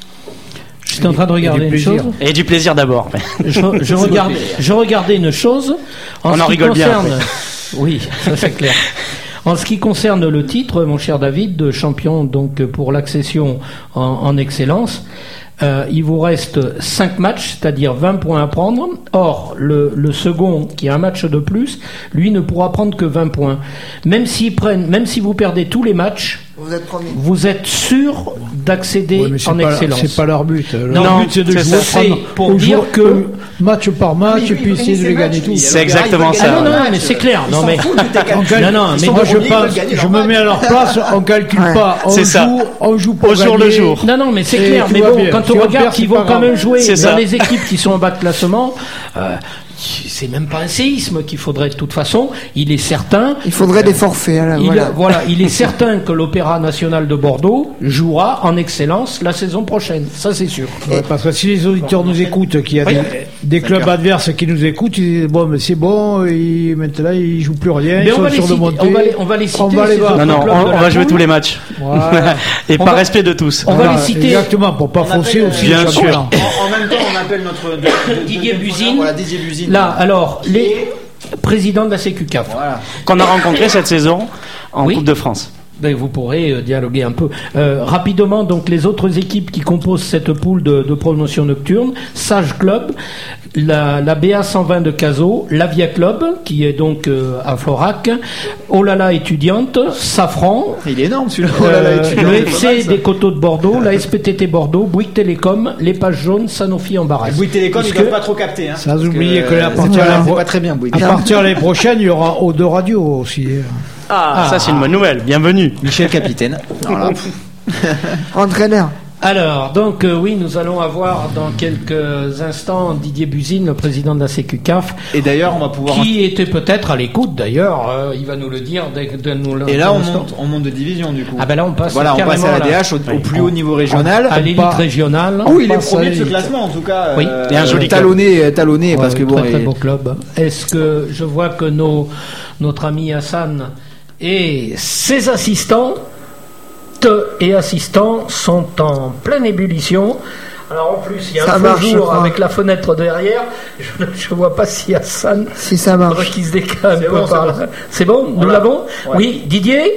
j'étais en train de regarder du une plaisir. chose. Et du plaisir d'abord. Je, je, regarde, je regardais une chose. En On ce en qui rigole bien, concerne, oui, ça c'est clair. En ce qui concerne le titre, mon cher David, de champion donc pour l'accession en, en excellence, euh, il vous reste cinq matchs, c'est-à-dire vingt points à prendre. Or, le, le second, qui a un match de plus, lui ne pourra prendre que vingt points. Même s'ils prennent, même si vous perdez tous les matchs, vous êtes premier. vous êtes sûr d'accéder Ouais, mais c'est en pas, excellence. c'est pas leur but. Leur Non, but, c'est de c'est jouer ça. prendre C'est pour au dire jour- que- match par match et puis essayer de les gagner tous. C'est exactement Ah ça. non, non, non, mais c'est clair. Non, mais non, non, mais Moi, je, premiers, ils pense, veulent gagner je leur me match. mets à leur place, on calcule Ouais. pas. On C'est joue, ça. on joue pour Au jour gagner. le jour. Non, non, mais c'est Et clair. tout Mais va bon, bien. quand Si on on regarde perd, qu'ils c'est vont pas quand grave. même jouer C'est dans ça. les équipes qui sont en bas de classement, euh, c'est même pas un séisme qu'il faudrait de toute façon. Il est certain. Il faudrait des forfaits. Là, Il, voilà. voilà, il est certain que l'Opéra National de Bordeaux jouera en excellence la saison prochaine. Ça, c'est sûr. Ouais, parce que si les auditeurs nous écoutent, qu'il y a Oui. des, des clubs adverses qui nous écoutent, ils disent bon, mais c'est bon, ils, maintenant ils jouent plus rien, Mais ils on sont va, les sur le citer, montée. on, va les, on va les citer. On va les ces voir. autres Non, non, clubs on, de on la va jouer poule. tous les matchs. Voilà. Et On par va- respect de tous. On va Voilà, les citer. exactement, pour pas On fausser appelle, aussi. Bien le sûr. championnat. En, en même temps, on appelle notre de- de- Didier de- Buzine. Voilà, Didier Buzine. Là, alors, les présidents de la Sécu C A F. Voilà. Qu'on a rencontré cette saison en Oui. Coupe de France. Ben, vous pourrez euh, dialoguer un peu. Euh, rapidement, donc, les autres équipes qui composent cette poule de, de promotion nocturne: Sage Club, la, la B A cent vingt de Cazaux, l'Avia Club, qui est donc euh, à Florac, Olala étudiante, Safran, Il est énorme celui-là. Oh là là, euh, étudiant, le c'est F pas C mal, ça. des Coteaux de Bordeaux, la S P T T Bordeaux, Bouygues Télécom, les Pages Jaunes, Sanofi Embarras. Bouygues Télécom, ils Puisque- doivent pas trop capter. Hein, Sans parce oublier que euh, là, à c'est partir pas- de- c'est pas très bien, Bouygues. À partir de l'année prochaine, il y aura O deux Radio aussi. Ah, Ah. ça c'est une bonne nouvelle. Bienvenue. Michel Capitaine. Voilà. Entraîneur. Alors, donc euh, oui, nous allons avoir dans quelques instants Didier Buzine, le président de la Sécu C A F, Et d'ailleurs, on va pouvoir. qui était peut-être à l'écoute d'ailleurs, euh, il va nous le dire dès que de nous le- Et là, dans on l'instant. monte, on monte de division du coup. Ah ben là on passe Voilà, on carrément passe à la là. D H au, au plus haut niveau régional. à l'élite pas- régionale. Ah oui, il est passe à premier de ce l'élite. classement en tout cas. Oui. euh, Et un joli club. talonné, talonné, Ouais, parce que bon. très, très et- beau club. Est-ce que je vois que nos, notre ami Hassan et ses assistants et assistants sont en pleine ébullition. Alors en plus, il y a Ça un marche, feu je jour crois. avec la fenêtre derrière. Je ne vois pas si Hassan Si ça faudrait marche. qu'il se décale un C'est peu bon, par c'est là. C'est bon, nous Voilà. l'avons. Ouais. Oui, Didier.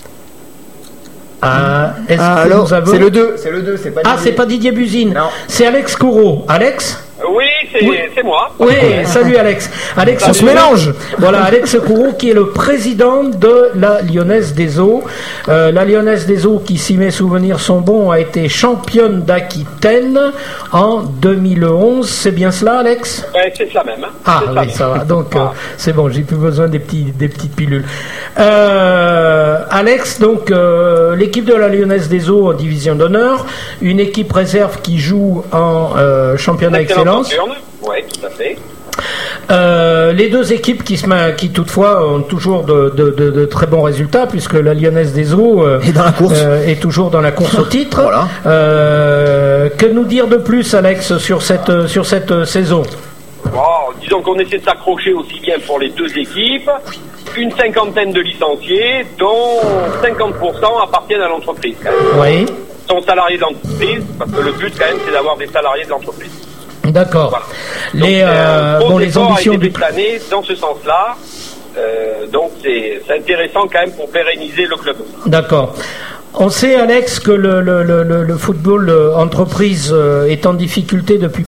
Ah, est-ce Ah, que alors, nous avons C'est le deux, c'est le deux, c'est pas Ah, Didier. c'est pas Didier Buzine. Non. C'est Alex Courreau. Alex. Oui, c'est Oui. c'est moi. Oui, salut Alex. Alex On se mélange. Voilà, Alex Kourou qui est le président de la Lyonnaise des Eaux. Euh, la Lyonnaise des Eaux qui, si mes souvenirs sont bons, a été championne d'Aquitaine en deux mille onze. C'est bien cela, Alex? Ouais, c'est ça même. Hein. Ah C'est oui, même. ça va. Donc Ah. euh, c'est bon, j'ai plus besoin des petits, des petites pilules. Euh, Alex, donc euh, l'équipe de la Lyonnaise des Eaux en division d'honneur, une équipe réserve qui joue en euh, championnat excellence. Oui, tout à fait. Euh, les deux équipes qui, se, ma- qui toutefois ont toujours de, de, de, de très bons résultats puisque la Lyonnaise des Eaux euh, Et dans la course. euh, est toujours dans la course au titre. Voilà. Euh, que nous dire de plus, Alex, sur cette, sur cette saison? Bon, disons qu'on essaie de s'accrocher aussi bien pour les deux équipes. Une cinquantaine de licenciés, dont cinquante pour cent appartiennent à l'entreprise. Quand même. Oui, Sont salariés de l'entreprise, parce que le but quand même c'est d'avoir des salariés de l'entreprise. d'accord. Voilà. Les, Donc, euh, un gros bon, les effort a ambitions été du fait cette année dans ce sens-là. Euh, donc c'est c'est intéressant quand même pour pérenniser le club. D'accord. On sait, Alex, que le, le, le, le- le football euh, entreprise euh, est en difficulté depuis